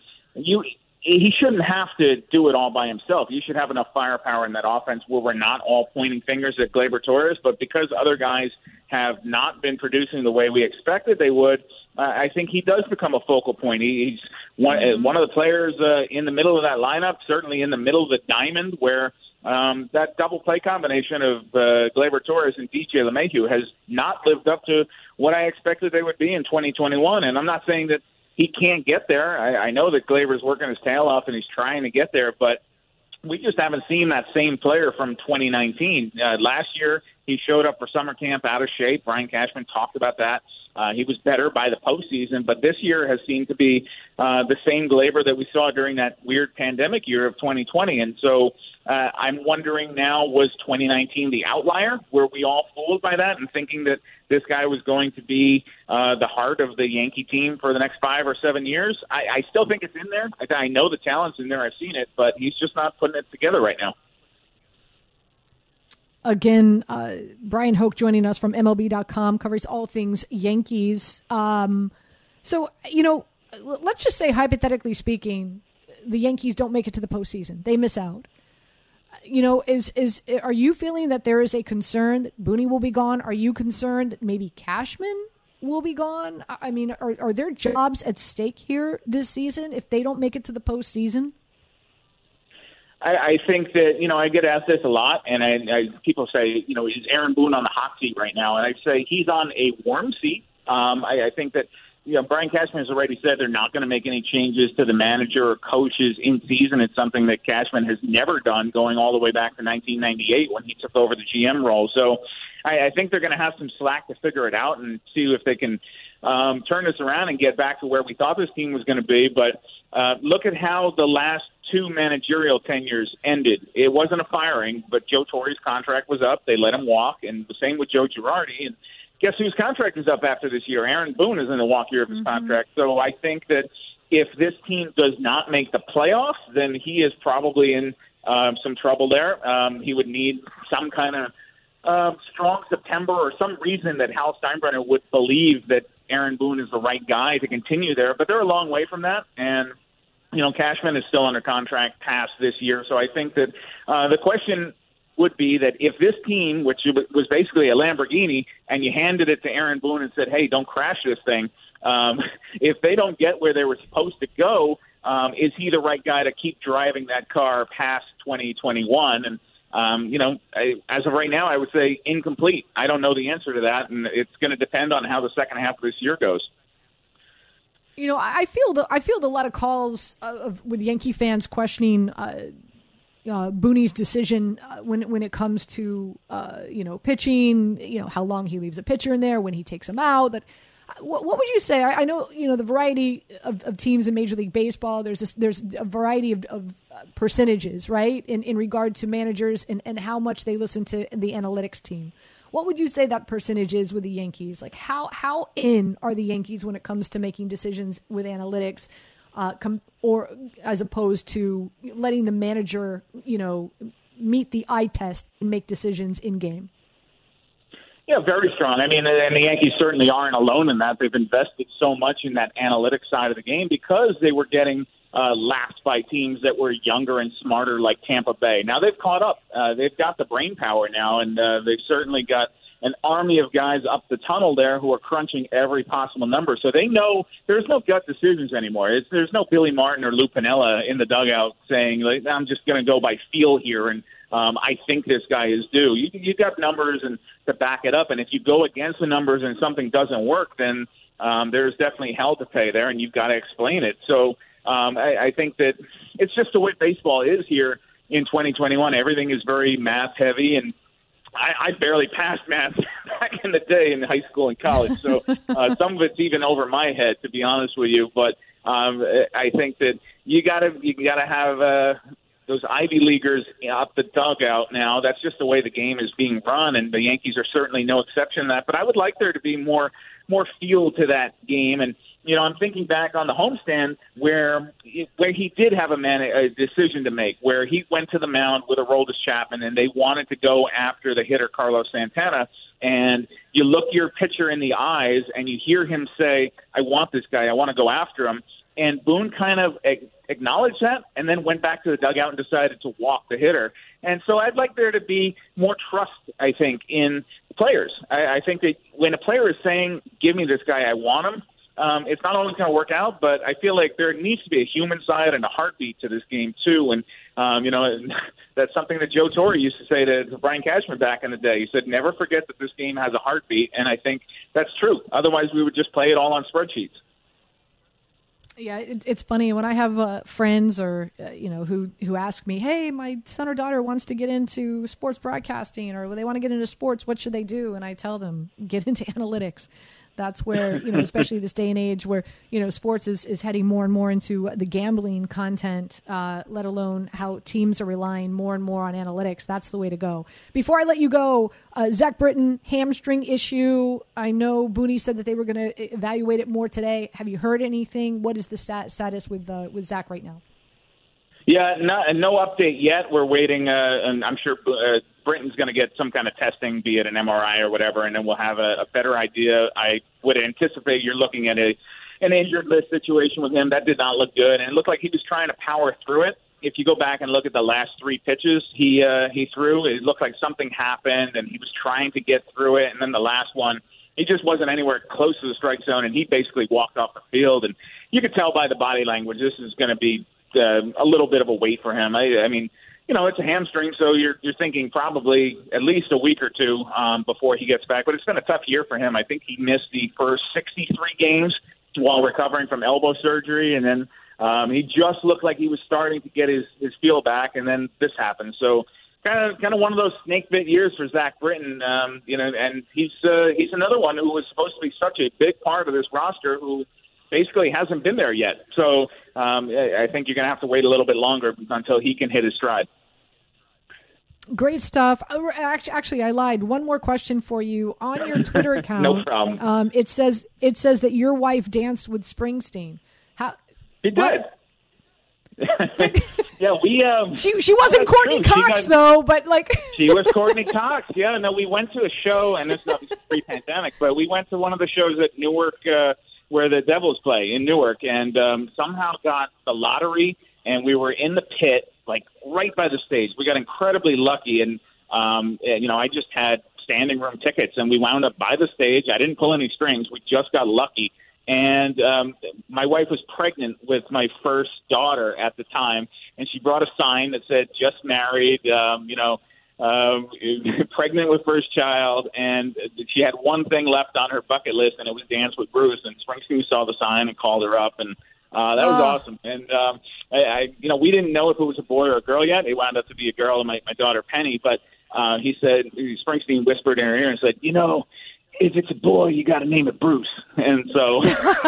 he shouldn't have to do it all by himself. You should have enough firepower in that offense where we're not all pointing fingers at Gleyber Torres, but because other guys have not been producing the way we expected they would, I think he does become a focal point. He's one of the players in the middle of that lineup, certainly in the middle of the diamond, where that double play combination of Gleyber Torres and DJ LeMahieu has not lived up to what I expected they would be in 2021. And I'm not saying that he can't get there. I know that Gleyber's working his tail off and he's trying to get there, but we just haven't seen that same player from 2019. Last year, he showed up for summer camp out of shape. Brian Cashman talked about that. He was better by the postseason, but this year has seemed to be the same Gleyber that we saw during that weird pandemic year of 2020. And so I'm wondering now, was 2019 the outlier? Were we all fooled by that and thinking that this guy was going to be the heart of the Yankee team for the next 5 or 7 years? I still think it's in there. I know the talent's in there. I've seen it, but he's just not putting it together right now. Again, Brian Hoke joining us from MLB.com, covers all things Yankees. So, you know, let's just say, hypothetically speaking, the Yankees don't make it to the postseason. They miss out. You know, are you feeling that there is a concern that Booney will be gone? Are you concerned that maybe Cashman will be gone? I mean, are there jobs at stake here this season if they don't make it to the postseason? I think that, I get asked this a lot, and people say, is Aaron Boone on the hot seat right now? And I say he's on a warm seat. I think that, Brian Cashman has already said they're not going to make any changes to the manager or coaches in season. It's something that Cashman has never done, going all the way back to 1998 when he took over the GM role. So I think they're going to have some slack to figure it out and see if they can turn this around and get back to where we thought this team was going to be. But look at how the last two managerial tenures ended. It wasn't a firing, but Joe Torre's contract was up. They let him walk, and the same with Joe Girardi. And guess whose contract is up after this year? Aaron Boone is in the walk year of his contract. So I think that if this team does not make the playoffs, then he is probably in some trouble there. He would need some kind of strong September or some reason that Hal Steinbrenner would believe that Aaron Boone is the right guy to continue there. But they're a long way from that. And Cashman is still under contract past this year. So I think that the question would be that if this team, which was basically a Lamborghini, and you handed it to Aaron Boone and said, hey, don't crash this thing, if they don't get where they were supposed to go, is he the right guy to keep driving that car past 2021? And, as of right now, I would say incomplete. I don't know the answer to that, and it's going to depend on how the second half of this year goes. I field a lot of calls with Yankee fans questioning Booney's decision when it comes to pitching. How long he leaves a pitcher in there, when he takes him out. What would you say? I know the variety of teams in Major League Baseball. There's a variety of percentages, right, in regard to managers and how much they listen to the analytics team. What would you say that percentage is with the Yankees? Like how in are the Yankees when it comes to making decisions with analytics, or as opposed to letting the manager, meet the eye test and make decisions in game? Yeah, very strong. I mean, and the Yankees certainly aren't alone in that. They've invested so much in that analytics side of the game because they were getting lapped by teams that were younger and smarter like Tampa Bay. Now they've caught up. They've got the brain power now, and they've certainly got an army of guys up the tunnel there who are crunching every possible number. So they know there's no gut decisions anymore. There's no Billy Martin or Lou Piniella in the dugout saying, like, I'm just going to go by feel here, and I think this guy is due. You got numbers and to back it up, and if you go against the numbers and something doesn't work, then there's definitely hell to pay there, and you've got to explain it. So I think that it's just the way baseball is here in 2021. Everything is very math-heavy, and I barely passed math back in the day in high school and college, so some of it's even over my head, to be honest with you. But I think that you gotta have those Ivy Leaguers up the dugout now. That's just the way the game is being run, and the Yankees are certainly no exception to that. But I would like there to be more feel to that game. And I'm thinking back on the homestand where he did have a decision to make, where he went to the mound with Aroldis Chapman, and they wanted to go after the hitter Carlos Santana. And you look your pitcher in the eyes, and you hear him say, I want this guy. I want to go after him. And Boone kind of acknowledged that and then went back to the dugout and decided to walk the hitter. And so I'd like there to be more trust, I think, in players. I think that when a player is saying, give me this guy, I want him, it's not always going to work out, but I feel like there needs to be a human side and a heartbeat to this game, too. And, that's something that Joe Torre used to say to Brian Cashman back in the day. He said, never forget that this game has a heartbeat. And I think that's true. Otherwise, we would just play it all on spreadsheets. Yeah, it's funny when I have friends or who ask me, "Hey, my son or daughter wants to get into sports broadcasting, or they want to get into sports. What should they do?" And I tell them, "Get into analytics." That's where, especially this day and age where, sports is heading more and more into the gambling content, let alone how teams are relying more and more on analytics. That's the way to go. Before I let you go, Zach Britton, hamstring issue. I know Booney said that they were going to evaluate it more today. Have you heard anything? What is the status with Zach right now? Yeah, no update yet. We're waiting, and I'm sure Britton's going to get some kind of testing, be it an MRI or whatever, and then we'll have a better idea. I would anticipate you're looking at an injured list situation with him. That did not look good, and it looked like he was trying to power through it. If you go back and look at the last three pitches he threw, it looked like something happened, and he was trying to get through it, and then the last one, he just wasn't anywhere close to the strike zone, and he basically walked off the field. And you could tell by the body language this is going to be a little bit of a wait for him. I mean, it's a hamstring, so you're thinking probably at least a week or two before he gets back. But it's been a tough year for him. I think he missed the first 63 games while recovering from elbow surgery, and then he just looked like he was starting to get his feel back, and then this happened. So kind of one of those snake bit years for Zach Britton, and he's another one who was supposed to be such a big part of this roster who basically hasn't been there yet. So I think you're going to have to wait a little bit longer until he can hit his stride. Great stuff. Actually, I lied. One more question for you. On your Twitter account, no problem. It says that your wife danced with Springsteen. She did. Yeah, we. She wasn't Courtney Cox though, but like she was Courtney Cox. Yeah, no, we went to a show, and this is obviously pre-pandemic, but we went to one of the shows at Newark where the Devils play in Newark, and somehow got the lottery, and we were in the pit, like right by the stage. We got incredibly lucky, and I just had standing room tickets, and we wound up by the stage. I didn't pull any strings. We just got lucky. And my wife was pregnant with my first daughter at the time, and she brought a sign that said, just married, pregnant with first child, and she had one thing left on her bucket list, and it was Dance with Bruce. And Springsteen saw the sign and called her up, and that was awesome. And we didn't know if it was a boy or a girl yet. It wound up to be a girl, and my daughter Penny. But Springsteen whispered in her ear and said, if it's a boy, you got to name it Bruce. And so,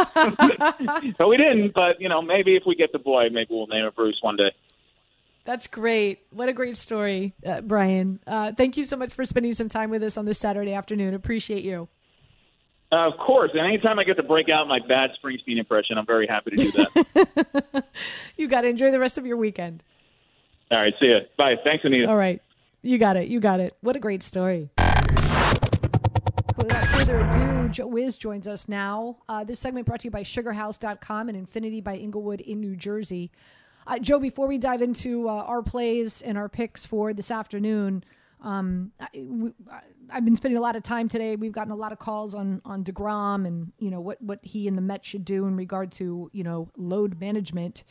so we didn't, but maybe if we get the boy, maybe we'll name it Bruce one day. That's great. What a great story, Brian. Thank you so much for spending some time with us on this Saturday afternoon. Appreciate you. Of course. And anytime I get to break out my bad Springsteen impression, I'm very happy to do that. You got to enjoy the rest of your weekend. All right. See you. Bye. Thanks, Anita. All right. You got it. What a great story. Without further ado, Joe Wiz joins us now. This segment brought to you by SugarHouse.com and Infinity by Inglewood in New Jersey. Joe, before we dive into our plays and our picks for this afternoon, I've been spending a lot of time today. We've gotten a lot of calls on DeGrom and what he and the Mets should do in regard to load management,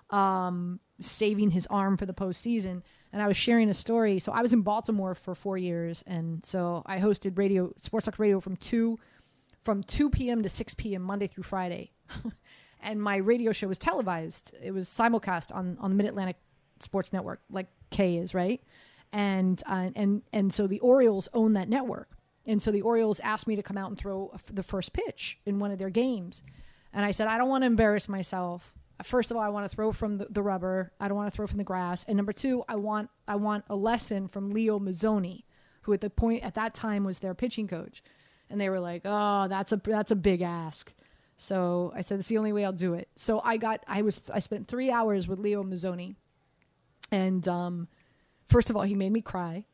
saving his arm for the postseason. And I was sharing a story. So I was in Baltimore for 4 years, and so I hosted sports talk radio from 2 p.m. to 6 p.m. Monday through Friday. And my radio show was televised. It was simulcast on the Mid-Atlantic Sports Network, like K is, right? And so the Orioles own that network. And so the Orioles asked me to come out and throw the first pitch in one of their games. And I said, I don't want to embarrass myself. First of all, I want to throw from the rubber. I don't want to throw from the grass. And number two, I want a lesson from Leo Mazzoni, who at that time was their pitching coach. And they were like, oh, that's a big ask. So I said, it's the only way I'll do it. So I spent 3 hours with Leo Mazzoni. And first of all, he made me cry.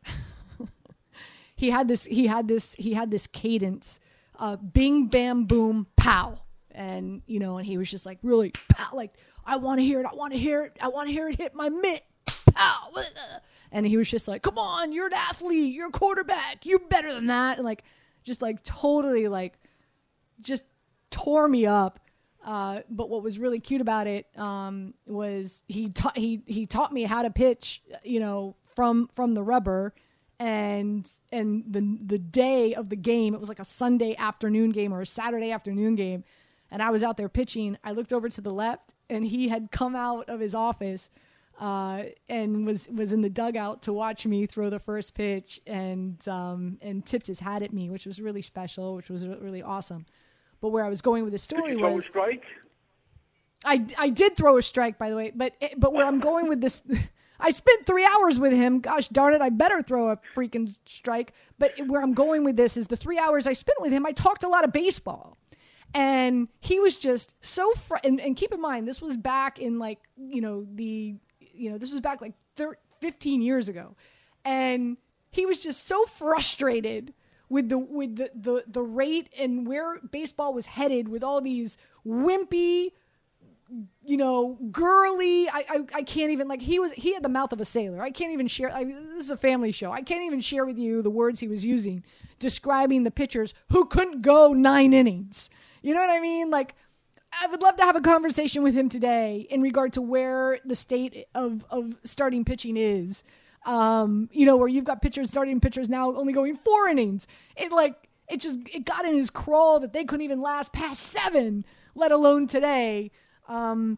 he had this cadence, bing, bam, boom, pow. And, and he was just like, really, pow, like, I want to hear it. I want to hear it hit my mitt. Pow. And he was just like, come on, you're an athlete. You're a quarterback. You're better than that. And just totally just tore me up. But what was really cute about it was he taught me how to pitch, from the rubber. And the day of the game, it was like a Sunday afternoon game or a Saturday afternoon game. And I was out there pitching. I looked over to the left, and he had come out of his office and was in the dugout to watch me throw the first pitch and tipped his hat at me, which was really special, which was really awesome. But where I was going with the story was... Did you throw a strike? I did throw a strike, by the way. But where I'm going with this... I spent 3 hours with him. Gosh darn it, I better throw a freaking strike. But where I'm going with this is the 3 hours I spent with him, I talked a lot of baseball. And he was just so and keep in mind, this was back in this was back 15 years ago. And he was just so frustrated with the rate and where baseball was headed with all these wimpy girly. I can't even, like, he had the mouth of a sailor. I can't even share. This is a family show. I can't even share with you the words he was using describing the pitchers who couldn't go 9 innings. You know what I mean? Like, I would love to have a conversation with him today in regard to where the state of starting pitching is. Where you've got starting pitchers now only going 4 innings. It got in his crawl that they couldn't even last past 7, let alone today. That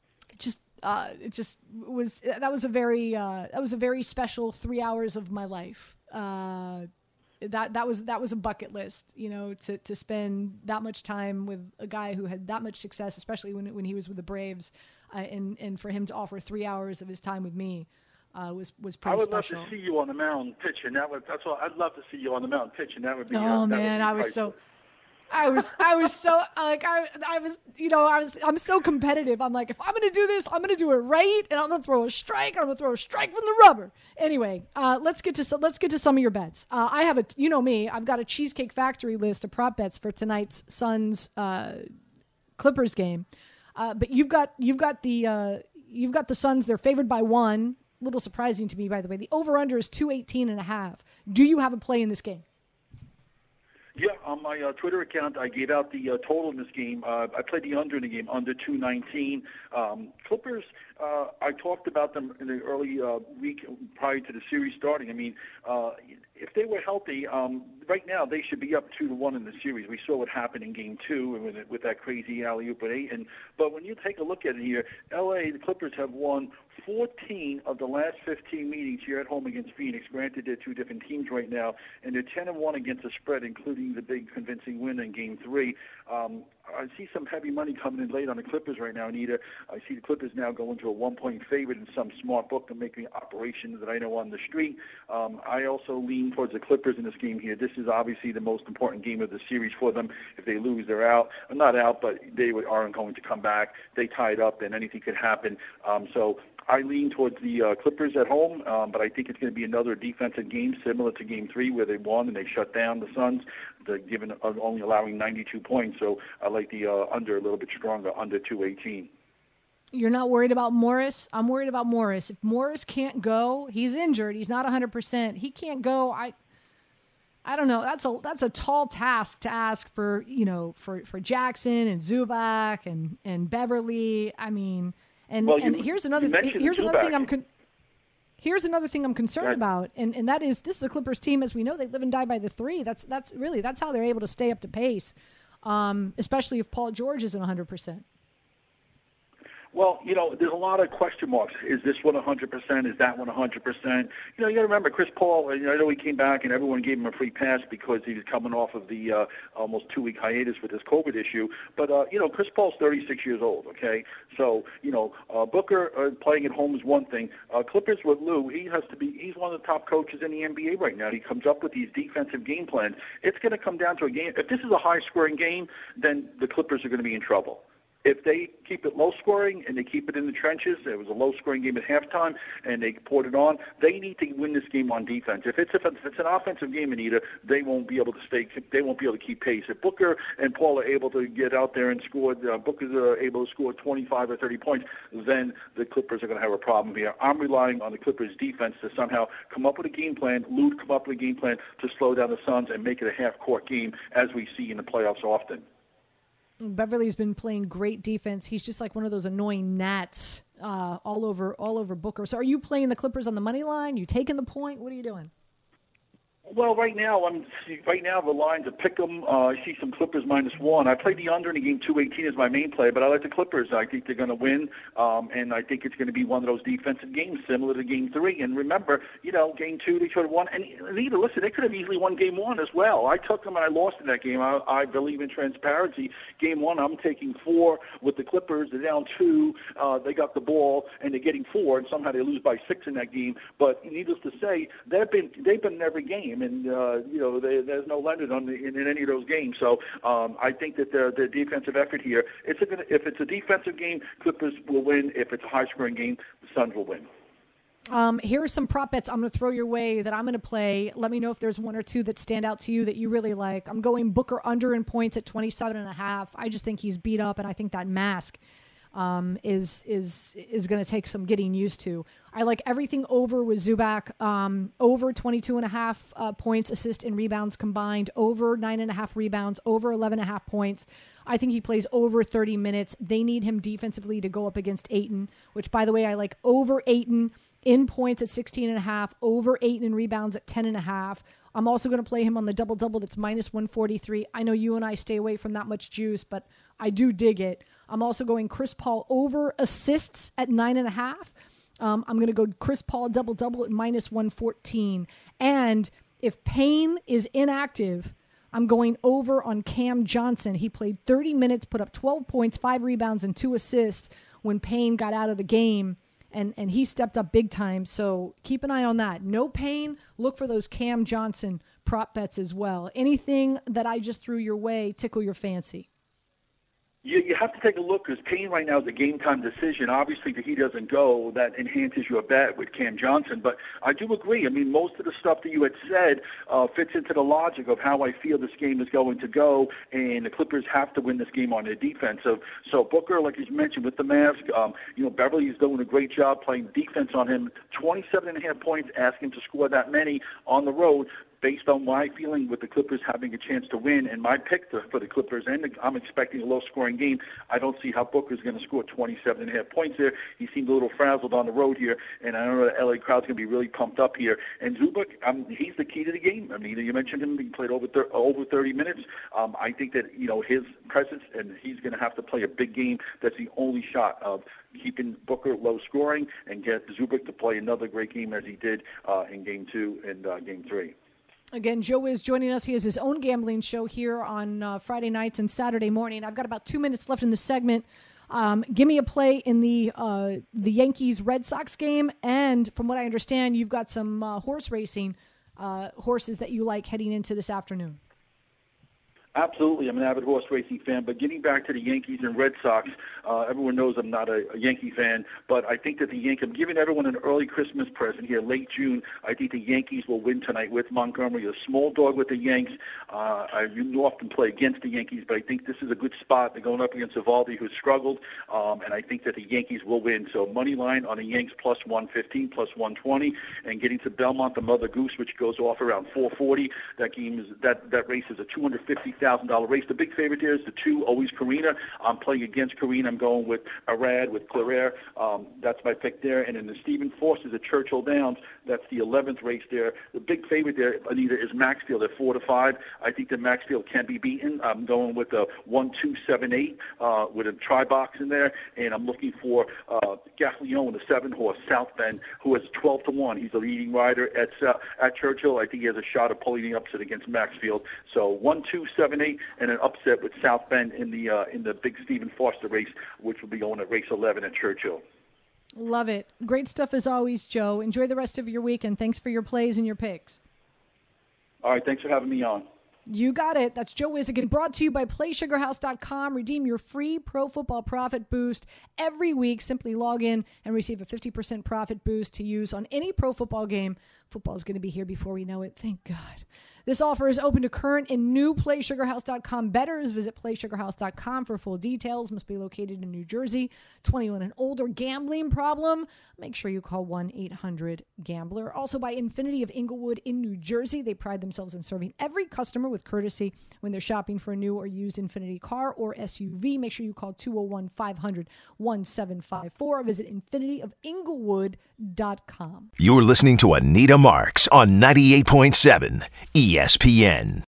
was a very special 3 hours of my life. That was a bucket list, to spend that much time with a guy who had that much success, especially when he was with the Braves, and for him to offer 3 hours of his time with me was pretty I would special. love to see you on the mound pitching. That's all. I'd love to see you on the mound pitching. That would be. Oh man, I was so I'm so competitive. I'm like, if I'm going to do this, I'm going to do it right, and I'm going to throw a strike. I'm going to throw a strike from the rubber. Anyway, let's get to some of your bets. I have I've got a Cheesecake Factory list of prop bets for tonight's Suns Clippers game. But you've got the Suns. They're favored by 1. A little surprising to me, by the way. The over/under is 218.5. Do you have a play in this game? Yeah, on my Twitter account, I gave out the total in this game. I played the under in the game, under 219. Clippers, I talked about them in the early week prior to the series starting. I mean, if they were healthy, right now they should be up 2-1 in the series. We saw what happened in Game 2 with that crazy alley-oop at 8. But when you take a look at it here, L.A., the Clippers have won 14 of the last 15 meetings here at home against Phoenix. Granted, they're 2 different teams right now, and they're 10-1 against the spread, including the big convincing win in Game 3. I see some heavy money coming in late on the Clippers right now, Anita. I see the Clippers now going to a 1-point favorite in some smart book to make operations that I know on the street. I also lean towards the Clippers in this game here. This is obviously the most important game of the series for them. If they lose, they're out. Not out, but they aren't going to come back. They tie it up, then anything could happen. So I lean towards the Clippers at home, but I think it's going to be another defensive game similar to Game 3 where they won and they shut down the Suns, given only allowing 92 points. So I like the under a little bit stronger, under 218. You're not worried about Morris? I'm worried about Morris. If Morris can't go, he's injured. He's not 100%. He can't go. I don't know. That's a tall task to ask for Jackson and Zubac and Beverly. I mean. Here's another thing I'm concerned about, and that is this is a Clippers team, as we know, they live and die by the 3. That's how they're able to stay up to pace, especially if Paul George isn't 100%. Well, there's a lot of question marks. Is this one 100%? Is that one 100%? You got to remember, Chris Paul, I know he came back and everyone gave him a free pass because he was coming off of the almost 2-week hiatus with this COVID issue. But, Chris Paul's 36 years old, okay? So, Booker playing at home is one thing. Clippers with Lou, he's one of the top coaches in the NBA right now. He comes up with these defensive game plans. It's going to come down to a game. If this is a high-scoring game, then the Clippers are going to be in trouble. If they keep it low-scoring and they keep it in the trenches, it was a low-scoring game at halftime, and they poured it on, they need to win this game on defense. If it's an offensive game, Anita, they won't be able to keep pace. If Booker and Paul are able to get out there and score, Booker's able to score 25 or 30 points, then the Clippers are going to have a problem here. I'm relying on the Clippers' defense to somehow come up with a game plan, Lute come up with a game plan to slow down the Suns and make it a half-court game, as we see in the playoffs often. Beverly's been playing great defense. He's just like one of those annoying gnats all over Booker. So are you playing the Clippers on the money line? You taking the point? What are you doing? Well, right now the lines are pick 'em. I see some Clippers -1. I played the under in the game 218 as my main play, but I like the Clippers. I think they're going to win, and I think it's going to be one of those defensive games similar to Game 3. And remember, Game 2 they should have won. And Anita, listen, they could have easily won Game 1 as well. I took them and I lost in that game. I believe in transparency. Game 1, I'm taking 4 with the Clippers. They're down 2. They got the ball and they're getting 4, and somehow they lose by 6 in that game. But needless to say, they've been in every game. And there's no Leonard in any of those games. So I think that their defensive effort here, if it's a defensive game, Clippers will win. If it's a high-scoring game, the Suns will win. Here are some prop bets I'm going to throw your way that I'm going to play. Let me know if there's one or two that stand out to you that you really like. I'm going Booker under in points at 27.5. I just think he's beat up, and I think that mask is going to take some getting used to. I like everything over with Zubac, over 22.5 points, assist, and rebounds combined, over 9.5 rebounds, over 11.5 points. I think he plays over 30 minutes. They need him defensively to go up against Ayton, which, by the way, I like over Ayton in points at 16.5, over Ayton in rebounds at 10.5. I'm also going to play him on the double-double that's minus 143. I know you and I stay away from that much juice, but I do dig it. I'm also going Chris Paul over assists at 9.5. I'm going to go Chris Paul double-double at minus 114. And if Payne is inactive, I'm going over on Cam Johnson. He played 30 minutes, put up 12 points, 5 rebounds, and 2 assists when Payne got out of the game. And he stepped up big time, so keep an eye on that. No Payne, look for those Cam Johnson prop bets as well. Anything that I just threw your way tickle your fancy? You have to take a look because Payne right now is a game-time decision. Obviously, if he doesn't go, that enhances your bet with Cam Johnson. But I do agree. I mean, most of the stuff that you had said fits into the logic of how I feel this game is going to go, and the Clippers have to win this game on their defense. So Booker, like you mentioned, with the Mavs, Beverly is doing a great job playing defense on him. 27.5 points, asking him to score that many on the road. Based on my feeling with the Clippers having a chance to win and my pick for the Clippers, and I'm expecting a low-scoring game, I don't see how Booker's going to score 27.5 points there. He seemed a little frazzled on the road here, and I know the LA crowd's going to be really pumped up here. And Zubac, he's the key to the game. I mean, you mentioned him, he played over 30 minutes. I think that, his presence, and he's going to have to play a big game. That's the only shot of keeping Booker low scoring and get Zubac to play another great game as he did in Game 2 and Game 3. Again, Joe is joining us. He has his own gambling show here on Friday nights and Saturday morning. I've got about 2 minutes left in the segment. Give me a play in the Yankees-Red Sox game. And from what I understand, you've got some horse racing horses that you like heading into this afternoon. Absolutely. I'm an avid horse racing fan. But getting back to the Yankees and Red Sox, everyone knows I'm not a Yankee fan, but I think that I'm giving everyone an early Christmas present here, late June. I think the Yankees will win tonight with Montgomery, a small dog with the Yanks. You often play against the Yankees, but I think this is a good spot. They're going up against Eovaldi, who's struggled, and I think that the Yankees will win. So money line on the Yanks plus 115, plus 120, and getting to Belmont, the Mother Goose, which goes off around 440. That race is a $250,000 race. The big favorite there is the 2, always Carina. I'm playing against Carina. I'm going with Arad, with Claire. That's my pick there. And in the Stephen Foster's at Churchill Downs, that's the 11th race there. The big favorite there, Anita, is Maxfield at 4-5. I think that Maxfield can be beaten. I'm going with a 1-2-7-8 with a tri-box in there, and I'm looking for Gaffalione, the 7-horse, South Bend, who has 12-1. He's a leading rider at Churchill. I think he has a shot of pulling the upset against Maxfield. So 1-2-7-8 and an upset with South Bend in the big Stephen Foster race, which will be going at race 11 at Churchill. Love it. Great stuff as always, Joe. Enjoy the rest of your week, and thanks for your plays and your picks. All right, thanks for having me on. You got it. That's Joe Wizigan, brought to you by PlaySugarHouse.com. Redeem your free Pro Football Profit Boost every week. Simply log in and receive a 50% profit boost to use on any pro football game. Football is going to be here before we know it. Thank God. This offer is open to current and new PlaySugarHouse.com bettors. Visit PlaySugarHouse.com for full details. Must be located in New Jersey. 21 and older. Gambling problem? Make sure you call 1-800-GAMBLER. Also by Infinity of Inglewood in New Jersey. They pride themselves in serving every customer with courtesy when they're shopping for a new or used Infinity car or SUV. Make sure you call 201-500-1754. Visit infinityofinglewood.com. You're listening to Anita Marks on 98.7 ESPN.